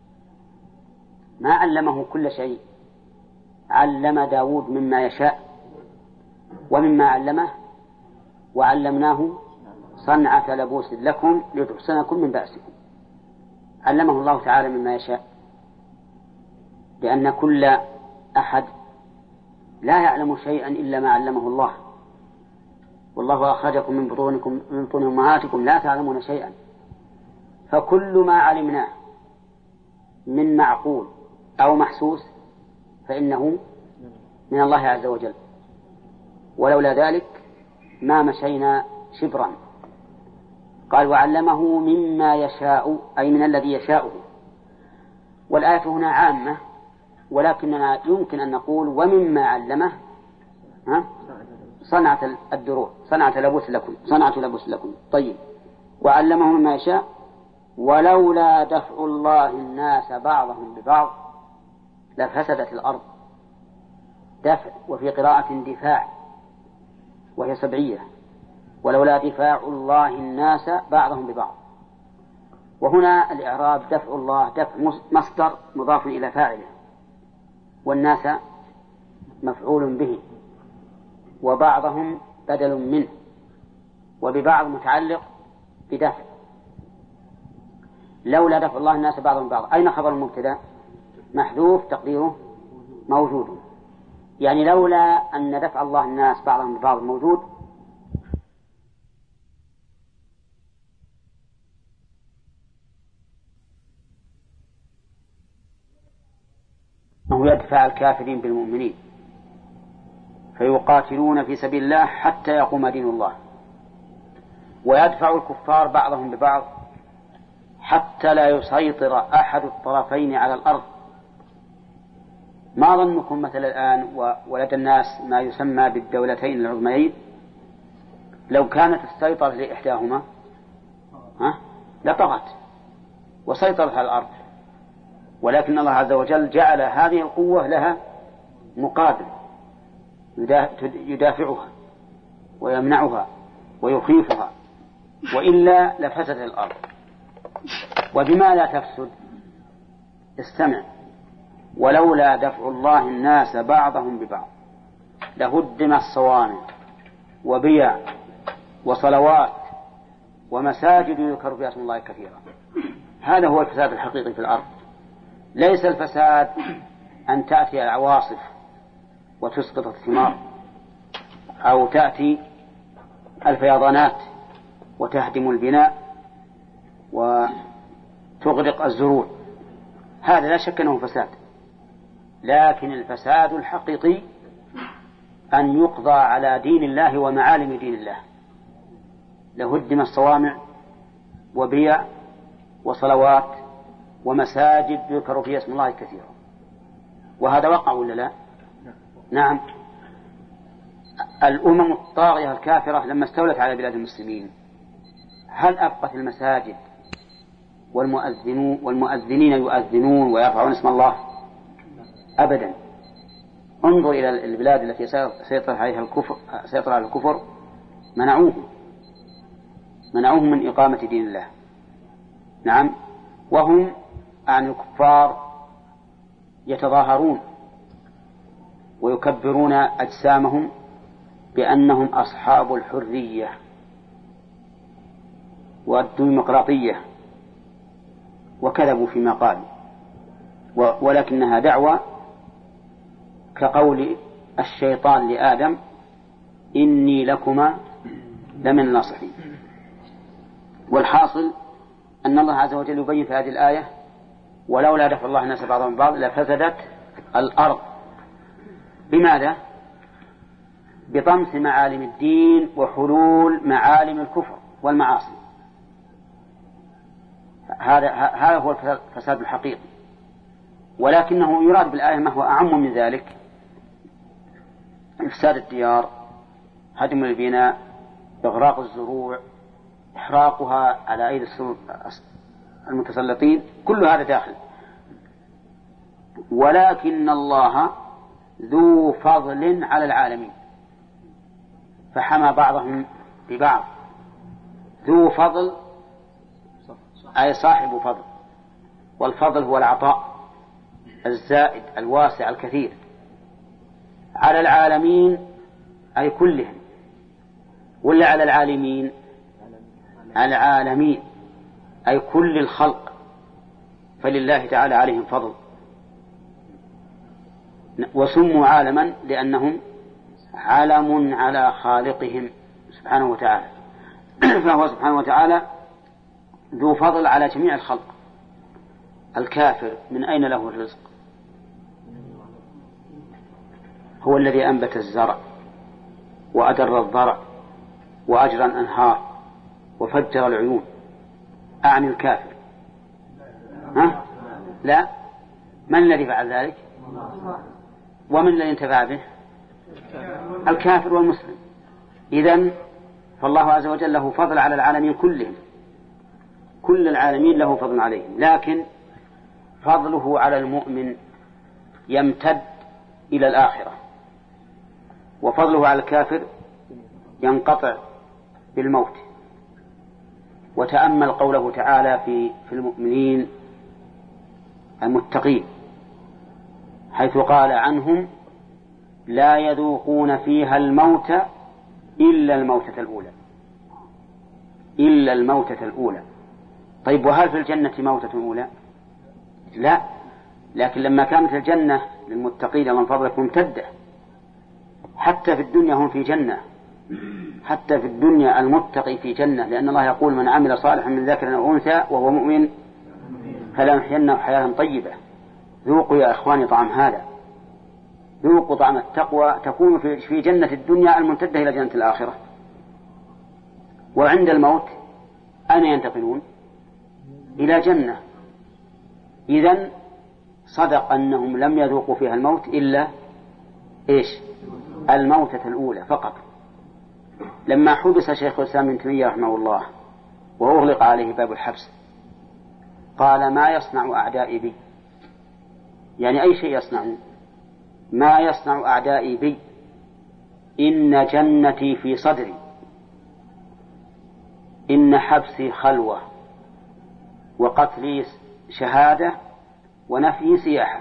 ما علمه كل شيء، علم داود مما يشاء، ومما علمه وعلمناه صنعة لبوس لكم لتحصنكم من بأسكم. علمه الله تعالى مما يشاء، لأن كل أحد لا يعلم شيئا إلا ما علمه الله، والله أخرجكم من بطونكم من بطون أمهاتكم لا تعلمون شيئا، فكل ما علمناه من معقول أو محسوس فإنه من الله عز وجل، ولولا ذلك ما مشينا شبرا. قال وعلمه مما يشاء، أي من الذي يشاءه، والآية هنا عامة، ولكننا يمكن أن نقول ومما علمه ها؟ صنعة الدروع، صنعة لبس لكم، صنعة لبس لكم. طيب، وعلمه مما يشاء ولولا دفع الله الناس بعضهم ببعض لفسدت الأرض. دفع، وفي قراءة دفاع وهي سبعية، ولولا دفاع الله الناس بعضهم ببعض. وهنا الإعراب دفع الله دفع مصدر مضاف إلى فاعله، والناس مفعول به، وبعضهم بدل منه، وببعض متعلق بدفع. لولا دفع الله الناس بعضهم ببعض، أين خبر المبتدأ؟ محذوف تقديره موجود، يعني لولا أن دفع الله الناس بعضهم ببعض موجود أنه يدفع الكافرين بالمؤمنين فيقاتلون في سبيل الله حتى يقوم دين الله، ويدفع الكفار بعضهم ببعض حتى لا يسيطر أحد الطرفين على الأرض. ما ظنكم مثل الآن ولدى الناس ما يسمى بالدولتين العظميين؟ لو كانت السيطرة لإحداهما ها لطغت وسيطرت على الأرض، ولكن الله عز وجل جعل هذه القوة لها مقابل يدافعها ويمنعها ويخيفها، وإلا لفسدت الأرض. وبما لا تفسد؟ استمع: ولولا دفع الله الناس بعضهم ببعض لهدمت صوامع وبيع وصلوات ومساجد يذكر فيها اسم الله كثيرا. هذا هو الفساد الحقيقي في الأرض. ليس الفساد أن تأتي العواصف وتسقط الثمار، أو تأتي الفيضانات وتهدم البناء وتغرق الزروع، هذا لا شك أنه فساد. لكن الفساد الحقيقي أن يقضى على دين الله ومعالم دين الله. لهدم الصوامع وبيع وصلوات ومساجد يذكر فيها اسم الله كثيرا، وهذا وقع ولا لا؟ نعم. الأمم الطاغية الكافرة لما استولت على بلاد المسلمين هل أبقت المساجد والمؤذنون والمؤذنين يؤذنون ويرفعون اسم الله؟ أبدا. انظر إلى البلاد التي سيطر عليها الكفر سيطر على الكفر منعوهم منعوهم من إقامة دين الله. نعم. وهم عن الكفار يتظاهرون ويكبرون أجسامهم بأنهم أصحاب الحرية والديمقراطية، وكذبوا فيما قالوا، ولكنها دعوة كقول الشيطان لآدم: إني لكما لمن الناصحين. والحاصل أن الله عز وجل يبين في هذه الآية: ولولا دفع الله الناس بعضهم بعض لفسدت الأرض. بماذا؟ بطمس معالم الدين وحلول معالم الكفر والمعاصي. هذا هذا هو الفساد الحقيقي. ولكنه يراد بالآية ما هو أعم من ذلك: إفساد الديار، هدم البناء، إغراق الزروع، إحراقها على أيدي المتسلطين، كل هذا داخل. ولكن الله ذو فضل على العالمين فحمى بعضهم ببعض. ذو فضل أي صاحب فضل، والفضل هو العطاء الزائد الواسع الكثير على العالمين أي كلهم، ولا على العالمين؟ العالمين أي كل الخلق فلله تعالى عليهم فضل، وسموا عالما لأنهم علم على خالقهم سبحانه وتعالى. فهو سبحانه وتعالى ذو فضل على جميع الخلق. الكافر من أين له الرزق؟ هو الذي أنبت الزرع وأدر الضرع وأجرى الأنهار وفجر العيون، أعني الكافر. ها؟ لا، من الذي فعل ذلك؟ ومن الذي انتفع به؟ الكافر والمسلم. إذن فالله عز وجل له فضل على العالمين كلهم، كل العالمين له فضل عليهم، لكن فضله على المؤمن يمتد إلى الآخرة، وفضله على الكافر ينقطع بالموت. وتأمل قوله تعالى في في المؤمنين المتقين حيث قال عنهم لا يذوقون فيها الموت إلا الموتة الأولى، إلا الموتة الأولى. طيب وهل في الجنة موتة أولى؟ لا، لكن لما كانت الجنة للمتقين من فضلك ممتدة، حتى في الدنيا هم في جنة، حتى في الدنيا المتقي في جنة، لأن الله يقول من عمل صالحا من ذكر أو أنثى وهو مؤمن فلنحيينه حياة طيبة. ذوقوا يا إخواني طعم هذا، ذوقوا طعم التقوى، تكون في جنة الدنيا الممتدة إلى جنة الآخرة. وعند الموت أين ينتقلون؟ إلى جنة. إذن صدق أنهم لم يذوقوا فيها الموت إلا إيش؟ الموتة الأولى فقط. لما حبس شيخ الإسلام ابن تيمية رحمه الله وأغلق عليه باب الحبس قال ما يصنع أعدائي بي؟ يعني أي شيء يصنعون؟ ما يصنع أعدائي بي؟ إن جنتي في صدري، إن حبسي خلوة، وقتلي شهادة، ونفي سياحة.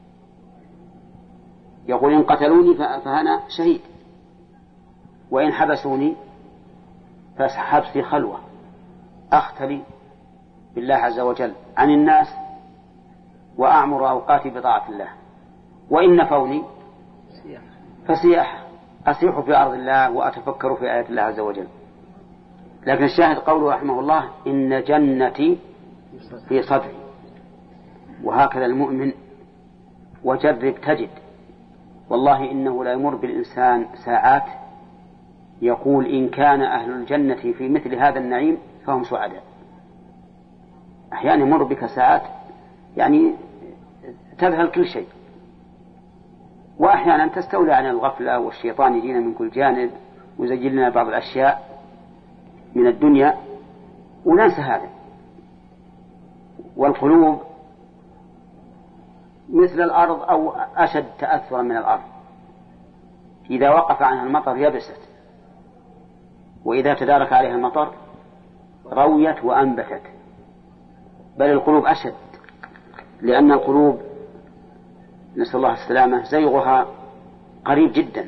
يقول إن قتلوني فأنا شهيد، وإن حبسوني فحبسي خلوة، أختلي بالله عز وجل عن الناس وأعمر أوقاتي بطاعة الله، وإن نفوني فسياحة، أسيح في أرض الله وأتفكر في آيات الله عز وجل. لكن الشاهد قوله رحمه الله إن جنتي في صدري. وهكذا المؤمن، وجرب تجد والله إنه لا يمر بالإنسان ساعات يقول إن كان أهل الجنة في مثل هذا النعيم فهم سعداء. أحيانا يمر بك ساعات يعني تذهل كل شيء، وأحيانا تستولى عن الغفلة والشيطان يجينا من كل جانب ويزين لنا بعض الأشياء من الدنيا وننسى هذا. والقلوب مثل الأرض أو أشد تأثرا من الأرض، إذا وقف عنها المطر يبست، وإذا تدارك عليها المطر رويت وأنبتت. بل القلوب أشد، لأن القلوب نسأل الله السلامة زيغها قريب جدا،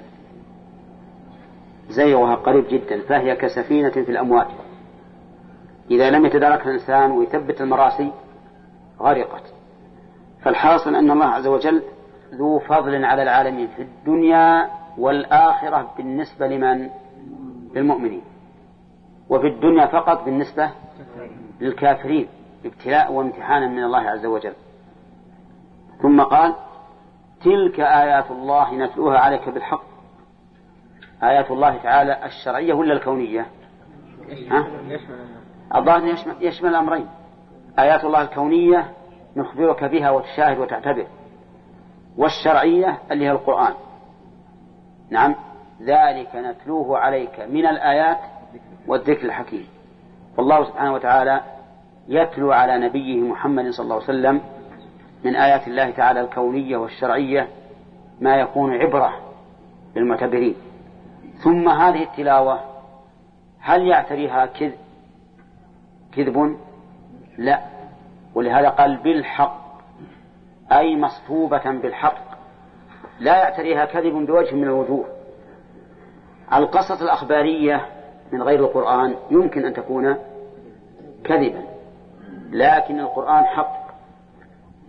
زيغها قريب جدا، فهي كسفينة في الأمواج، إذا لم يتداركها الإنسان ويثبت المراسي غرقت. فالحاصل أن الله عز وجل ذو فضل على العالمين في الدنيا والآخرة بالنسبة لمن؟ للمؤمنين، وفي الدنيا فقط بالنسبة للكافرين ابتلاء وامتحانا من الله عز وجل. ثم قال تلك آيات الله نتلوها عليك بالحق. آيات الله تعالى الشرعية ولا الكونية؟ ها؟ الظاهر يشمل, يشمل الأمرين. آيات الله الكونية نخبرك بها وتشاهد وتعتبر، والشرعية اللي هي القرآن. نعم، ذلك نتلوه عليك من الآيات والذكر الحكيم. والله سبحانه وتعالى يتلو على نبيه محمد صلى الله عليه وسلم من آيات الله تعالى الكونية والشرعية ما يكون عبرة للمعتبرين. ثم هذه التلاوة هل يعتريها كذب؟ كذب؟ لا، ولهذا قال بالحق، أي مصحوبة بالحق، لا يعتريها كذب بوجه من الوجوه. القصة الأخبارية من غير القرآن يمكن أن تكون كذبا، لكن القرآن حق،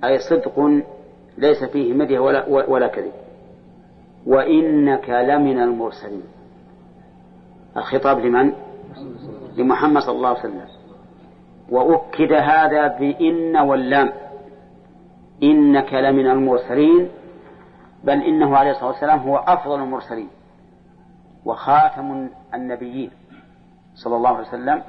أي صدق ليس فيه مدح ولا, ولا كذب. وإنك لمن المرسلين. الخطاب لمن؟ لمحمد صلى الله عليه وسلم. وأكد هذا بإن واللام، إنك لمن المرسلين، بل إنه عليه الصلاة والسلام هو أفضل المرسلين وخاتم النبيين صلى الله عليه وسلم.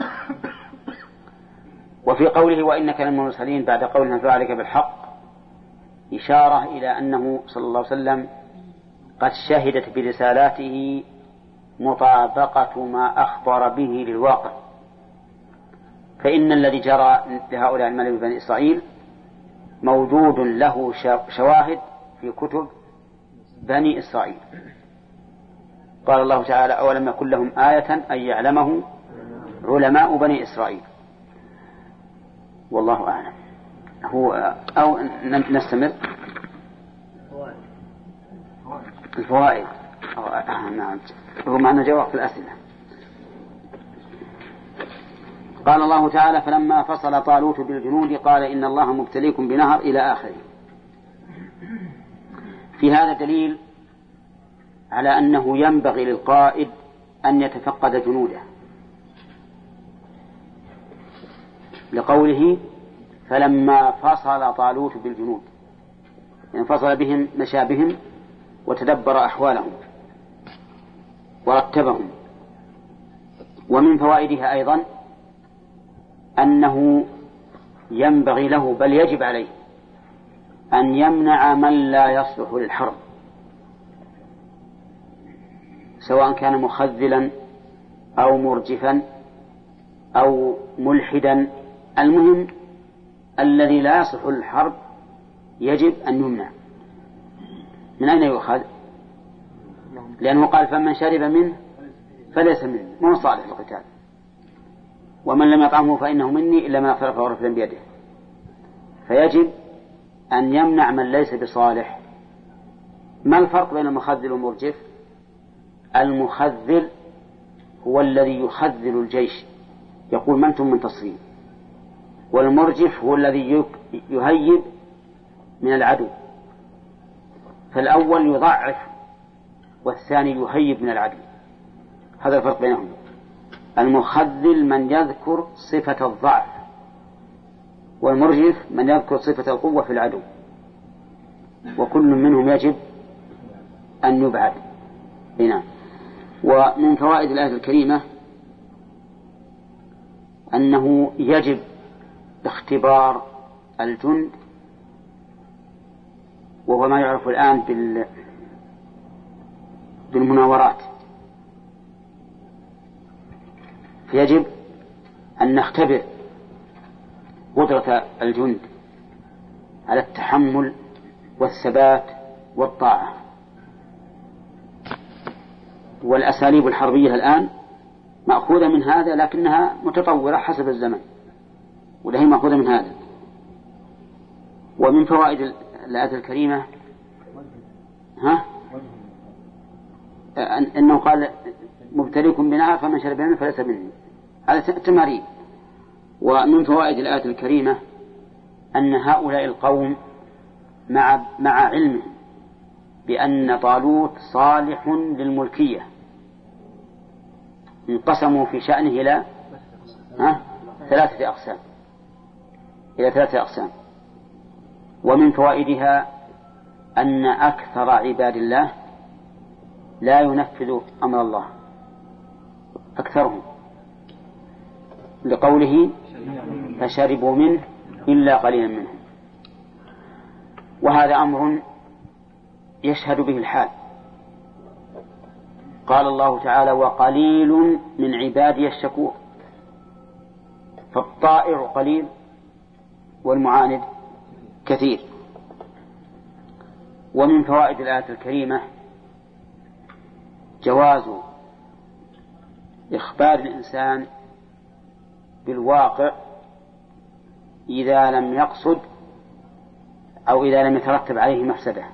وفي قوله وإنك لمن المرسلين بعد قولنا فعلك بالحق إشارة إلى أنه صلى الله عليه وسلم قد شهدت برسالاته مطابقة ما أخبر به للواقع. فإن الذي جرى لهؤلاء الملك بني إسرائيل موجود له شواهد في كتب بني إسرائيل. قال الله تعالى أولم يكن لهم آية أن يعلمه علماء بني إسرائيل. والله أعلم. هو أو نستمر الفوائد. نعم هو معنا جواب في الأسئلة. قال الله تعالى فلما فصل طالوت بالجنود قال إن الله مبتليكم بنهر إلى آخره. في هذا دليل على أنه ينبغي للقائد أن يتفقد جنوده، لقوله فلما فصل طالوت بالجنود، يعني فصل بهم مشى بهم وتدبر أحوالهم ورتبهم. ومن فوائدها أيضا أنه ينبغي له بل يجب عليه أن يمنع من لا يصلح للحرب، سواء كان مخذلا أو مرجفا أو ملحدا. المهم الذي لا يصلح للحرب يجب أن يمنع. من أين يؤخذ؟ لأنه قال فمن شرب منه فليس منه، مو صالح للقتال، ومن لم يطعمه فإنه مني إلا من اغترف غرفا بيده. فيجب أن يمنع من ليس بصالح. ما الفرق بين المخذل والمرجف؟ المخذل هو الذي يخذل الجيش يقول من أنتم منتصرين، والمرجف هو الذي يهيب من العدو. فالأول يضعف والثاني يهيب من العدو. هذا الفرق بينهم. المخذل من يذكر صفة الضعف، والمرجف من يذكر صفة القوة في العدو، وكل منهم يجب أن يبعد. هنا ومن فوائد الآية الكريمة أنه يجب اختبار الجند، وهو ما يعرف الآن بال بالمناورات. فيجب أن نختبر قدرة الجند على التحمل والثبات والطاعة. والأساليب الحربية الآن مأخوذة من هذا، لكنها متطورة حسب الزمن، وهي مأخوذة من هذا. ومن فوائد الآية الكريمة ها أنه قال مبتليكم بنهر فمن شرب منه فليس مني. هذا تمارين. ومن فوائد الآية الكريمة أن هؤلاء القوم مع مع علمهم بأن طالوت صالح للملكية انقسموا في شأنه إلى ها ثلاثة أقسام إلى ثلاثة أقسام. ومن فوائدها أن أكثر عباد الله لا ينفذ أمر الله أكثرهم، لقوله فشربوا منه إلا قليلا منهم. وهذا أمر يشهد به الحال. قال الله تعالى وقليل من عبادي الشكور. فالطائع قليل والمعاند كثير. ومن فوائد الآية الكريمة جواز إخبار الإنسان بالواقع إذا لم يقصد أو إذا لم يترتب عليه مفسدة،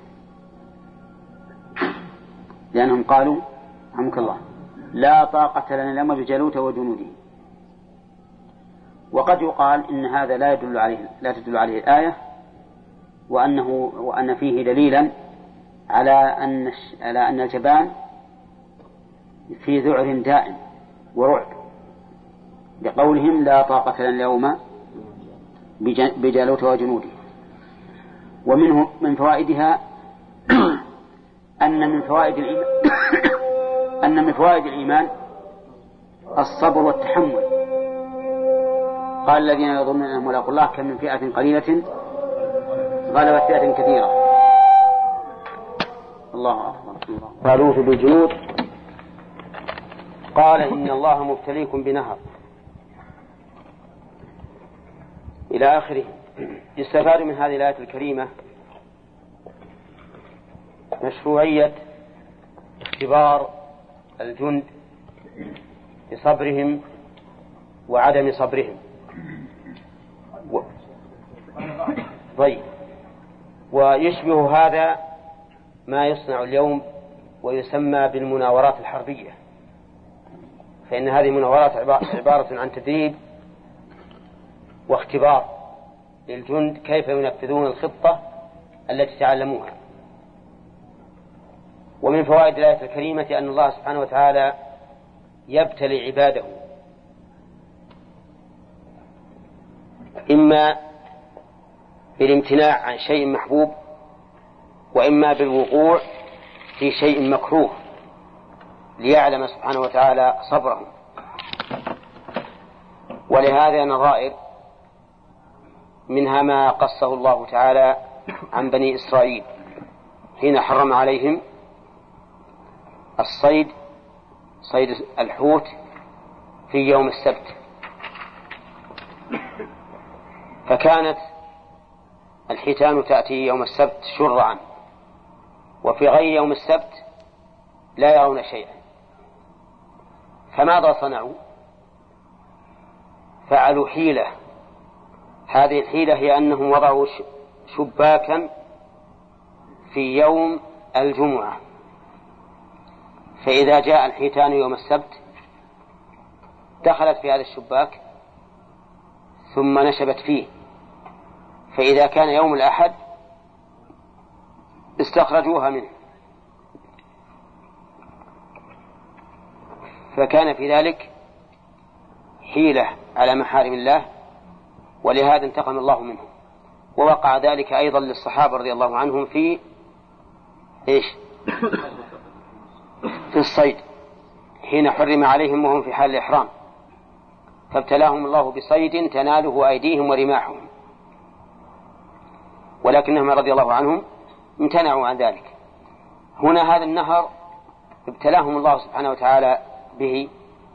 لأنهم قالوا رحمك الله لا طاقة لنا اليوم بجالوت وجنوده. وقد يقال إن هذا لا يدل عليه لا تدل عليه الآية، وأنه وأن فيه دليلا على أن على أن الجبان في ذعر دائم ورعب، لقولهم لا طاقة لنا اليوم بجالوت وجنوده. ومنه من فوائدها أن من فوائد الإيمان أن من فوائد الإيمان الصبر والتحمل. قال الذين يظنون أنهم ملاقوا الله كم من فئة قليلة غلبت فئة كثيرة. الله أكبر. طالوت بالجنود قال إن الله مبتليكم بنهر إلى آخره. يستفاد من هذه الآية الكريمة مشروعية اختبار الجند بصبرهم وعدم صبرهم. و... طيب، ويشبه هذا ما يصنع اليوم ويسمى بالمناورات الحربية، فإن هذه المناورات عبارة عن تدريب واختبار للجند كيف ينفذون الخطة التي تعلموها. ومن فوائد الآية الكريمة أن الله سبحانه وتعالى يبتلي عباده إما بالامتناع عن شيء محبوب وإما بالوقوع في شيء مكروه ليعلم سبحانه وتعالى صبرهم. ولهذا نظائر منها ما قصه الله تعالى عن بني إسرائيل حين حرم عليهم الصيد صيد الحوت في يوم السبت، فكانت الحيتان تأتي يوم السبت شرعا، وفي غير يوم السبت لا يرون شيئا. فماذا صنعوا؟ فعلوا حيلة. هذه الحيلة هي أنهم وضعوا شباكا في يوم الجمعة، فإذا جاء الحيتان يوم السبت دخلت في هذا الشباك ثم نشبت فيه، فإذا كان يوم الأحد استخرجوها منه، فكان في ذلك حيلة على محارم الله، ولهذا انتقم الله منهم. ووقع ذلك أيضا للصحابة رضي الله عنهم في إيش؟ في الصيد حين حرم عليهم وهم في حال الإحرام، فابتلاهم الله بصيد تناله أيديهم ورماحهم، ولكنهم رضي الله عنهم امتنعوا عن ذلك. هنا هذا النهر ابتلاهم الله سبحانه وتعالى به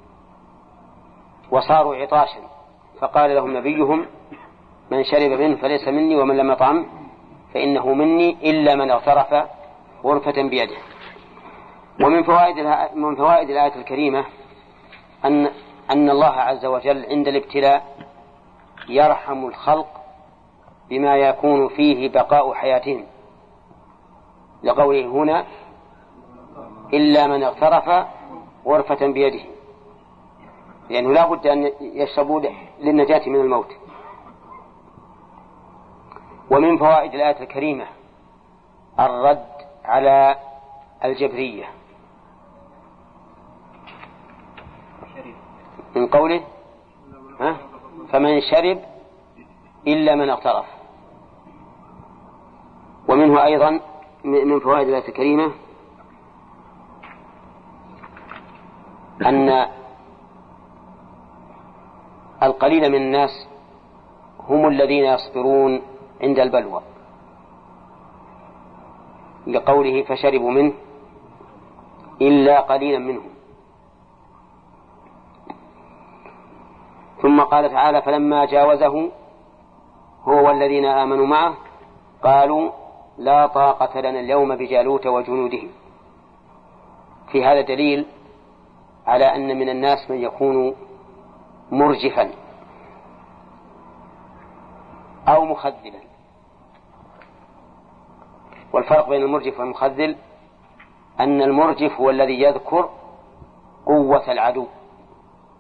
وصاروا عطاشا، فقال لهم نبيهم من شرب منه فليس مني ومن لم يطعم فإنه مني إلا من اغترف غرفة بيده. ومن فوائد من فوائد الآية الكريمة أن أن الله عز وجل عند الابتلاء يرحم الخلق بما يكون فيه بقاء حياتهم، لقوله هنا إلا من اغترف غرفة بيده، لأنه لا بد أن يشربوا للنجاة من الموت. ومن فوائد الآية الكريمة الرد على الجبرية من قوله ها؟ فمن شرب إلا من اغترف. ومنه أيضا من فوائد الآية الكريمة أن القليل من الناس هم الذين يصبرون عند البلوى، لقوله فشربوا منه إلا قليلا منهم. ثم قال تعالى فلما جاوزه هو والذين آمنوا معه قالوا لا طاقة لنا اليوم بجالوت وجنوده. في هذا دليل على أن من الناس من يكون مرجفا أو مخذلا، والفرق بين المرجف والمخذل أن المرجف هو الذي يذكر قوة العدو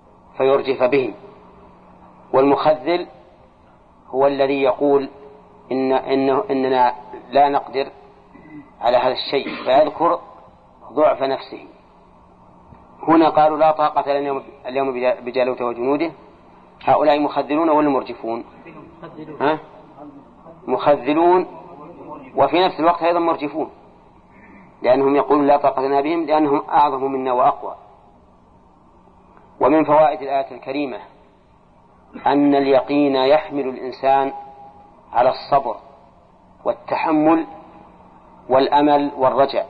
فيرجف به، والمخذل هو الذي يقول إن إنه إننا لا نقدر على هذا الشيء، فيذكر ضعف نفسه. هنا قالوا لا طاقة لنا اليوم بجالوت وجنوده، هؤلاء مخذلون ولا مرجفون؟ ها؟ مخذلون، وفي نفس الوقت أيضا مرجفون، لأنهم يقولون لا طاقة لنا بهم لأنهم أعظم منا وأقوى. ومن فوائد الآية الكريمة أن اليقين يحمل الإنسان على الصبر والتحمل والأمل والرجاء،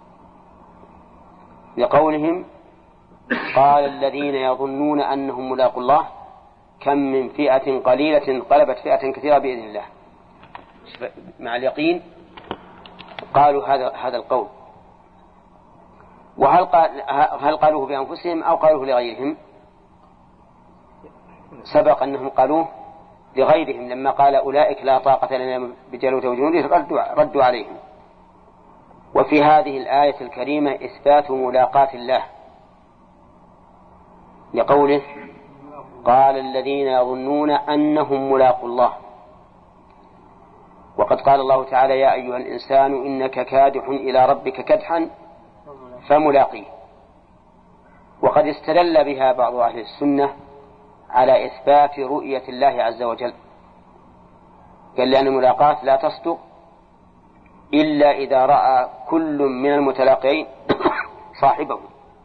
لقولهم قال الذين يظنون أنهم ملاقوا الله كم من فئة قليلة غلبت فئة كثيرة بإذن الله. مع اليقين قالوا هذا هذا القول. وهل قال هل قالوه بأنفسهم أو قالوه لغيرهم؟ سبق أنهم قالوه لغيرهم لما قال أولئك لا طاقة لنا بجالوت وجنوده ردوا, ردوا عليهم. وفي هذه الآية الكريمة إثبات ملاقاة الله، لقوله قال الذين يظنون أنهم ملاقوا الله. وقد قال الله تعالى يا أيها الإنسان إنك كادح إلى ربك كدحا فملاقيه. وقد استدل بها بعض أهل السنة على إثبات رؤية الله عز وجل، قال لأن الملاقاة لا تصدق إلا إذا رأى كل من المتلاقين صاحبه.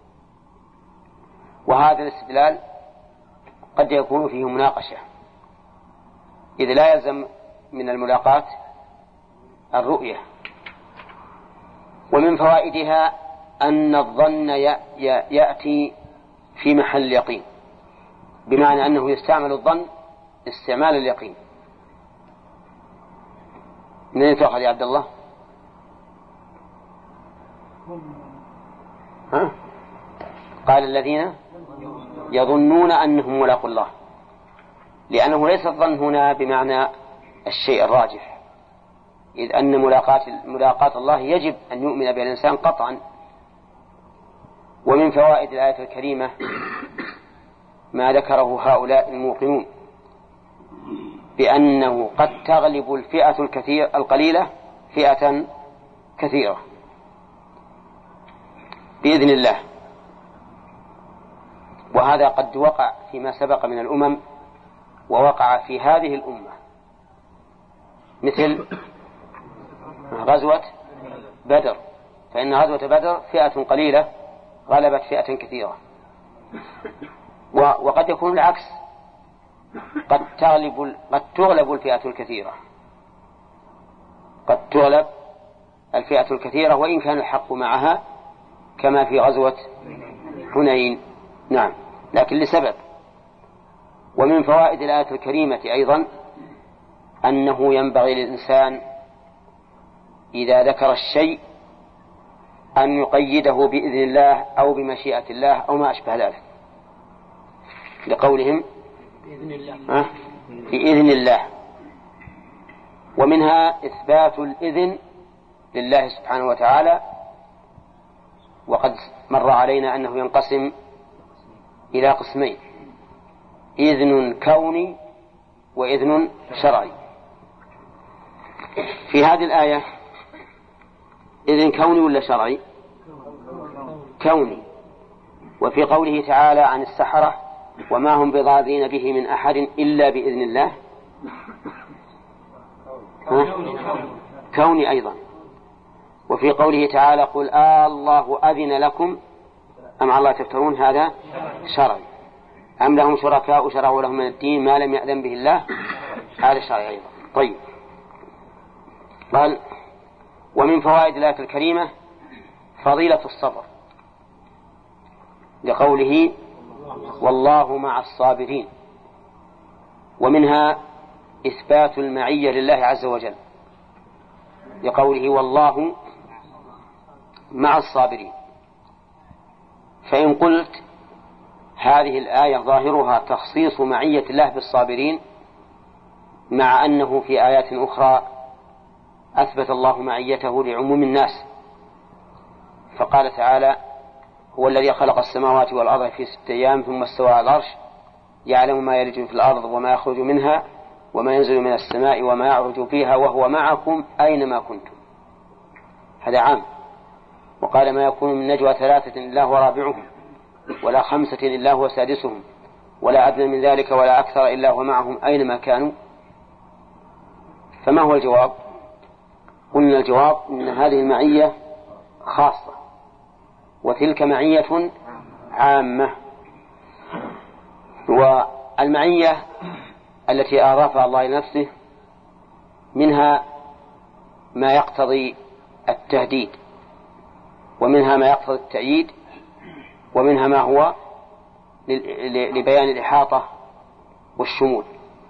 وهذا الاستدلال قد يكون فيه مناقشة، إذ لا يلزم من الملاقاة الرؤية. ومن فوائدها أن الظن يأتي في محل اليقين، بمعنى أنه يستعمل الظن استعمال اليقين. من تأخذ يا عبد الله؟ ها؟ قال الذين يظنون أنهم ملاقوا الله، لأنه ليس الظن هنا بمعنى الشيء الراجح، إذ أن ملاقاة ملاقاة الله يجب أن يؤمن بها الإنسان قطعا. ومن فوائد الآية الكريمة ما ذكره هؤلاء الموقنون بأنه قد تغلب الفئة الكثير القليلة فئة كثيرة بإذن الله. وهذا قد وقع فيما سبق من الأمم ووقع في هذه الأمة، مثل غزوة بدر، فإن غزوة بدر فئة قليلة غلبت فئة كثيرة. وقد يكون العكس، قد تغلب قد تغلب الفئة الكثيرة، قد تغلب الفئة الكثيرة وإن كان الحق معها، كما في غزوة حنين. نعم، لكن لسبب. ومن فوائد الآية الكريمة أيضا أنه ينبغي للإنسان إذا ذكر الشيء أن يقيده بإذن الله أو بمشيئة الله أو ما أشبه ذلك، لقولهم بإذن الله. أه؟ بإذن الله. ومنها إثبات الإذن لله سبحانه وتعالى، وقد مر علينا أنه ينقسم إلى قسمين: إذن كوني وإذن شرعي. في هذه الآية إذن كوني ولا شرعي؟ كوني. وفي قوله تعالى عن السحرة وما هم بضارين به من أحد إلا بإذن الله، كوني أيضا. وفي قوله تعالى قل آه الله أذن لكم أم على الله تفترون، هذا شرعي. أم لهم شركاء شرعوا لهم من الدين ما لم يأذن به الله، هذا شرعي أيضا. طيب، قال ومن فوائد الآية الكريمة فضيلة الصبر، لقوله والله مع الصابرين. ومنها إثبات المعية لله عز وجل، لقوله والله مع الصابرين. فإن قلت هذه الآية ظاهرها تخصيص معية الله بالصابرين، مع أنه في آيات أخرى أثبت الله معيته لعموم الناس، فقال تعالى هو الذي خلق السماوات والأرض في ستة أيام ثم استوى على العرش يعلم ما يلج في الأرض وما يخرج منها وما ينزل من السماء وما يعرج فيها وهو معكم أينما كنتم. هذا عام. وقال ما يكون من نجوى ثلاثة إلا هو رابعهم ولا خمسة إلا هو سادسهم ولا أدنى من ذلك ولا أكثر إلا هو معهم أينما كانوا. فما هو الجواب؟ قلنا الجواب إن هذه المعية خاصة وتلك معية عامة. والمعية التي أضافها الله لنفسه منها ما يقتضي التهديد ومنها ما يقتضي التأييد ومنها ما هو لبيان الإحاطة والشمول.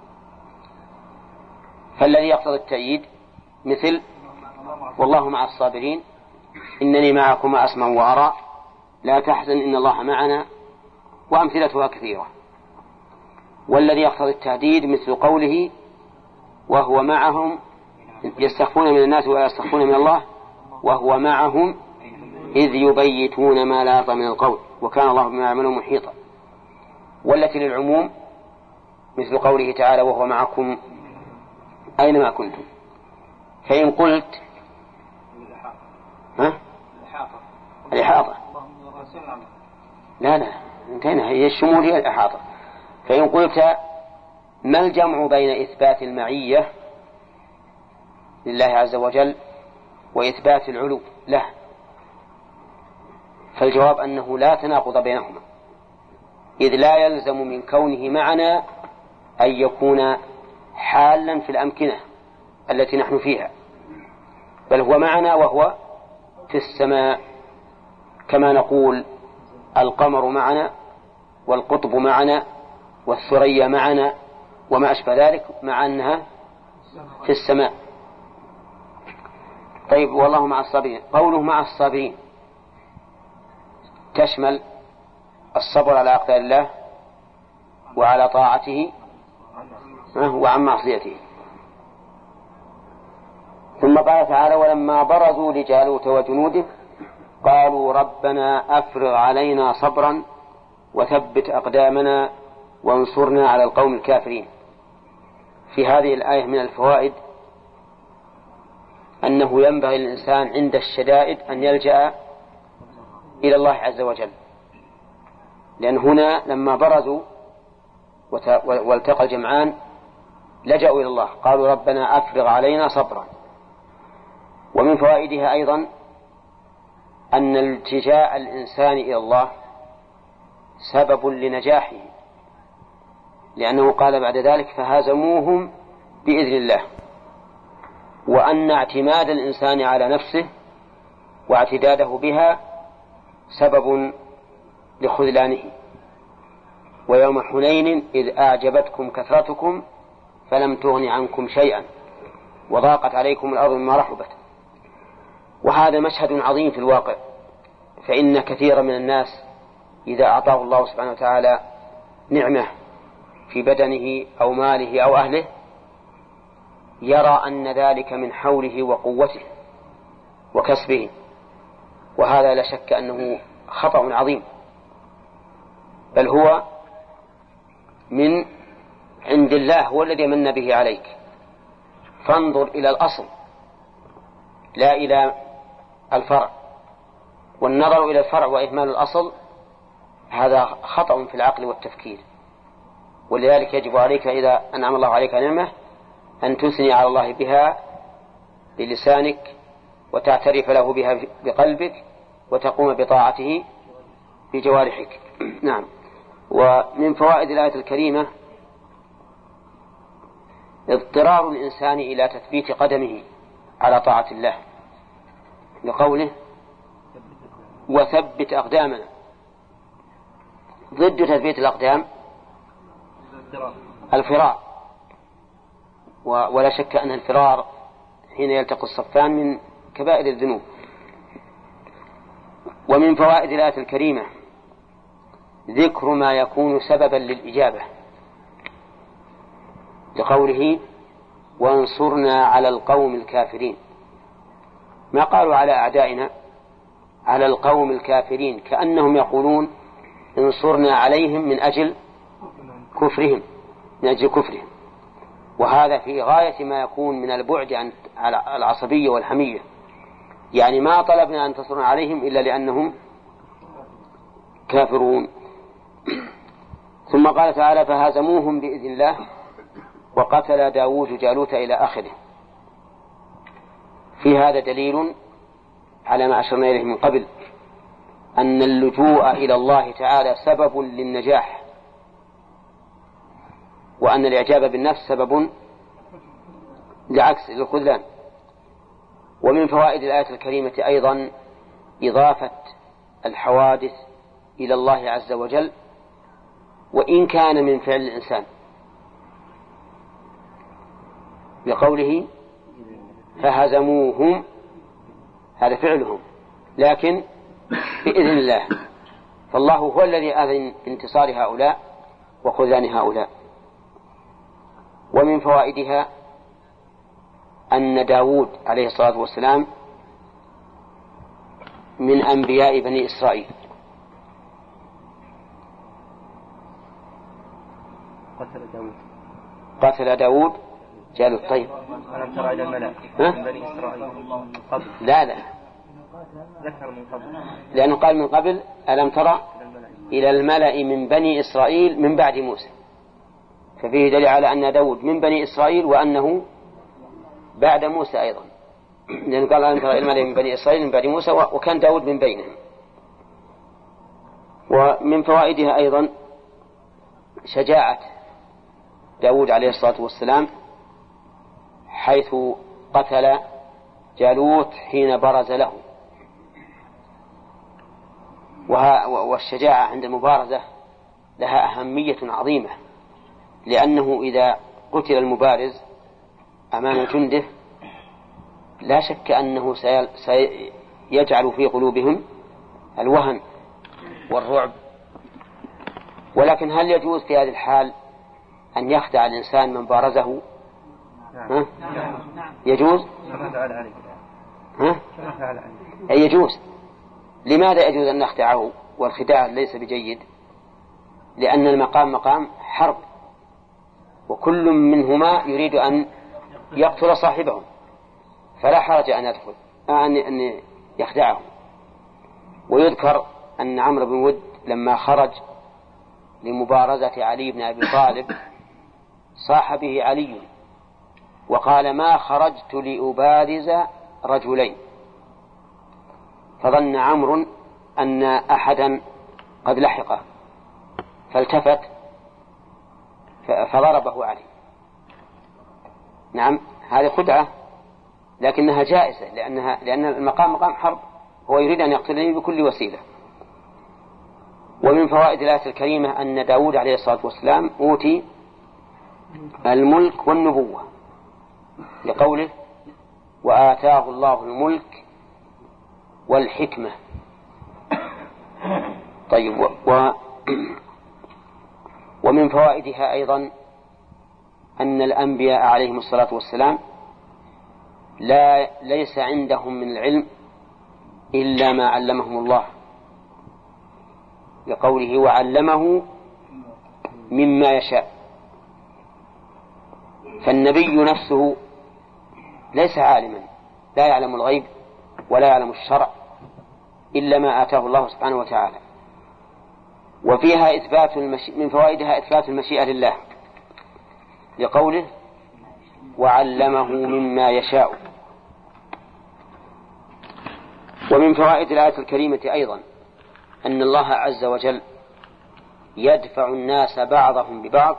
فالذي يقتضي التأييد مثل والله مع الصابرين إنني معكم أسمع وأرى لا تحزن إن الله معنا وأمثلتها كثيرة. والذي يقتضي التهديد مثل قوله وهو معهم يستخفون من الناس ولا يستخفون من الله وهو معهم إذ يبيتون ما لا يرضى من القول وكان الله بما يعملون محيطا. والتي للعموم مثل قوله تعالى وهو معكم أينما كنتم. فإن قلت ها؟ الإحاطة لا لا انتهينا هي الشمول هي الإحاطة. فإن قلت ما الجمع بين إثبات المعية لله عز وجل وإثبات العلو له؟ فالجواب أنه لا تناقض بينهما، إذ لا يلزم من كونه معنا أن يكون حالا في الأمكنة التي نحن فيها، بل هو معنا وهو في السماء، كما نقول القمر معنا والقطب معنا والثريا معنا وما أشبه ذلك مع أنها في السماء. طيب والله مع الصابرين، قوله مع الصابرين تشمل الصبر على أقدار الله وعلى طاعته وعن معصيته. ثم قال تعالى ولما برزوا لجالوت وجنوده قالوا ربنا أفرغ علينا صبرا وثبت أقدامنا وانصرنا على القوم الكافرين. في هذه الآية من الفوائد أنه ينبغي للإنسان عند الشدائد أن يلجأ إلى الله عز وجل، لأن هنا لما برزوا والتقى الجمعان لجأوا إلى الله قالوا ربنا أفرغ علينا صبرا. ومن فوائدها أيضا أن التجاء الإنسان إلى الله سبب لنجاحه، لأنه قال بعد ذلك فهزموهم بإذن الله، وأن اعتماد الإنسان على نفسه واعتداده بها سبب لخذلانه. ويوم حنين إذ أعجبتكم كثرتكم فلم تغن عنكم شيئا وضاقت عليكم الأرض مما رحبت. وهذا مشهد عظيم في الواقع، فإن كثيرا من الناس إذا أعطاه الله سبحانه وتعالى نعمة في بدنه أو ماله أو أهله يرى أن ذلك من حوله وقوته وكسبه، وهذا لا شك أنه خطأ عظيم، بل هو من عند الله، هو الذي من به عليك. فانظر إلى الأصل لا إلى الفرع، والنظر إلى الفرع وإهمال الأصل هذا خطأ في العقل والتفكير. ولذلك يجب عليك إذا أنعم الله عليك نعمة أن تثني على الله بها بلسانك وتعترف له بها بقلبك وتقوم بطاعته بجوارحك. نعم. ومن فوائد الآية الكريمة اضطرار الإنسان إلى تثبيت قدمه على طاعة الله لقوله وثبت أقدامنا. ضد تثبيت الأقدام الفرار، ولا شك أن الفرار حين يلتقي الصفان من كبائر الذنوب. ومن فوائد الآية الكريمة ذكر ما يكون سببا للإجابة لقوله وانصرنا على القوم الكافرين. ما قالوا على أعدائنا، على القوم الكافرين، كأنهم يقولون انصرنا عليهم من أجل كفرهم من أجل كفرهم وهذا في غاية ما يكون من البعد عن العصبية والحمية، يعني ما طلبنا أن تصرنا عليهم إلا لأنهم كافرون. ثم قال تعالى فهزموهم بإذن الله وقتل داود جالوت إلى آخره. في هذا دليل على ما أشرنا إليه من قبل أن اللجوء إلى الله تعالى سبب للنجاح، وأن الإعجاب بالنفس سبب لعكس الخذلان. ومن فوائد الآية الكريمة أيضا إضافة الحوادث إلى الله عز وجل وإن كان من فعل الإنسان، بقوله فهزموهم، هذا فعلهم لكن بإذن الله، فالله هو الذي أذن انتصار هؤلاء وخذلان هؤلاء. ومن فوائدها أن داود عليه الصلاة والسلام من أنبياء بني إسرائيل. قتل داود قتل داود جالوت. طيب ألم ترى إلى الملأ من بني إسرائيل قبل؟ لا لا ذكر من قبل، لأنه قال من قبل ألم ترى إلى الملأ من بني إسرائيل من بعد موسى، ففيه دليل على أن داود من بني إسرائيل وأنه بعد موسى أيضا، لأنه قال ألم ترى إلى الملأ من بني إسرائيل من بعد موسى، وكان داود من بينهم. ومن فوائدها أيضا شجاعة داود عليه الصلاة والسلام حيث قتل جالوت حين برز له. والشجاعة عند المبارزة لها أهمية عظيمة، لأنه إذا قتل المبارز أمام جنده لا شك أنه سيجعل في قلوبهم الوهن والرعب. ولكن هل يجوز في هذه الحال أن يخدع الإنسان من بارزه؟ ها؟ يجوز؟ ها؟ أي يجوز. لماذا يجوز أن نخدعه والخداع ليس بجيد؟ لأن المقام مقام حرب، وكل منهما يريد أن يقتل صاحبه، فلا حرج أن يدخل أن يخدعه. ويذكر أن عمرو بن ود لما خرج لمبارزة علي بن أبي طالب صاح به علي وقال ما خرجت لأبارز رجلين، فظن عمرو أن أحدا قد لحقه فالتفت فضربه علي. نعم هذه خدعة لكنها جائزة، لأنها لأن المقام مقام حرب، هو يريد أن يقتلني بكل وسيلة. ومن فوائد الآية الكريمة أن داود عليه الصلاة والسلام أوتي الملك والنبوة، لقوله وآتاه الله الملك والحكمة. طيب و ومن فوائدها أيضا أن الأنبياء عليهم الصلاة والسلام لا ليس عندهم من العلم إلا ما علمهم الله، لقوله وعلمه مما يشاء. فالنبي نفسه ليس عالما، لا يعلم الغيب ولا يعلم الشرع إلا ما آتاه الله سبحانه وتعالى. وفيها إثبات المشي... من فوائدها إثبات المشيئة لله، لقوله وعلمه مما يشاء. ومن فوائد الآية الكريمة أيضا أن الله عز وجل يدفع الناس بعضهم ببعض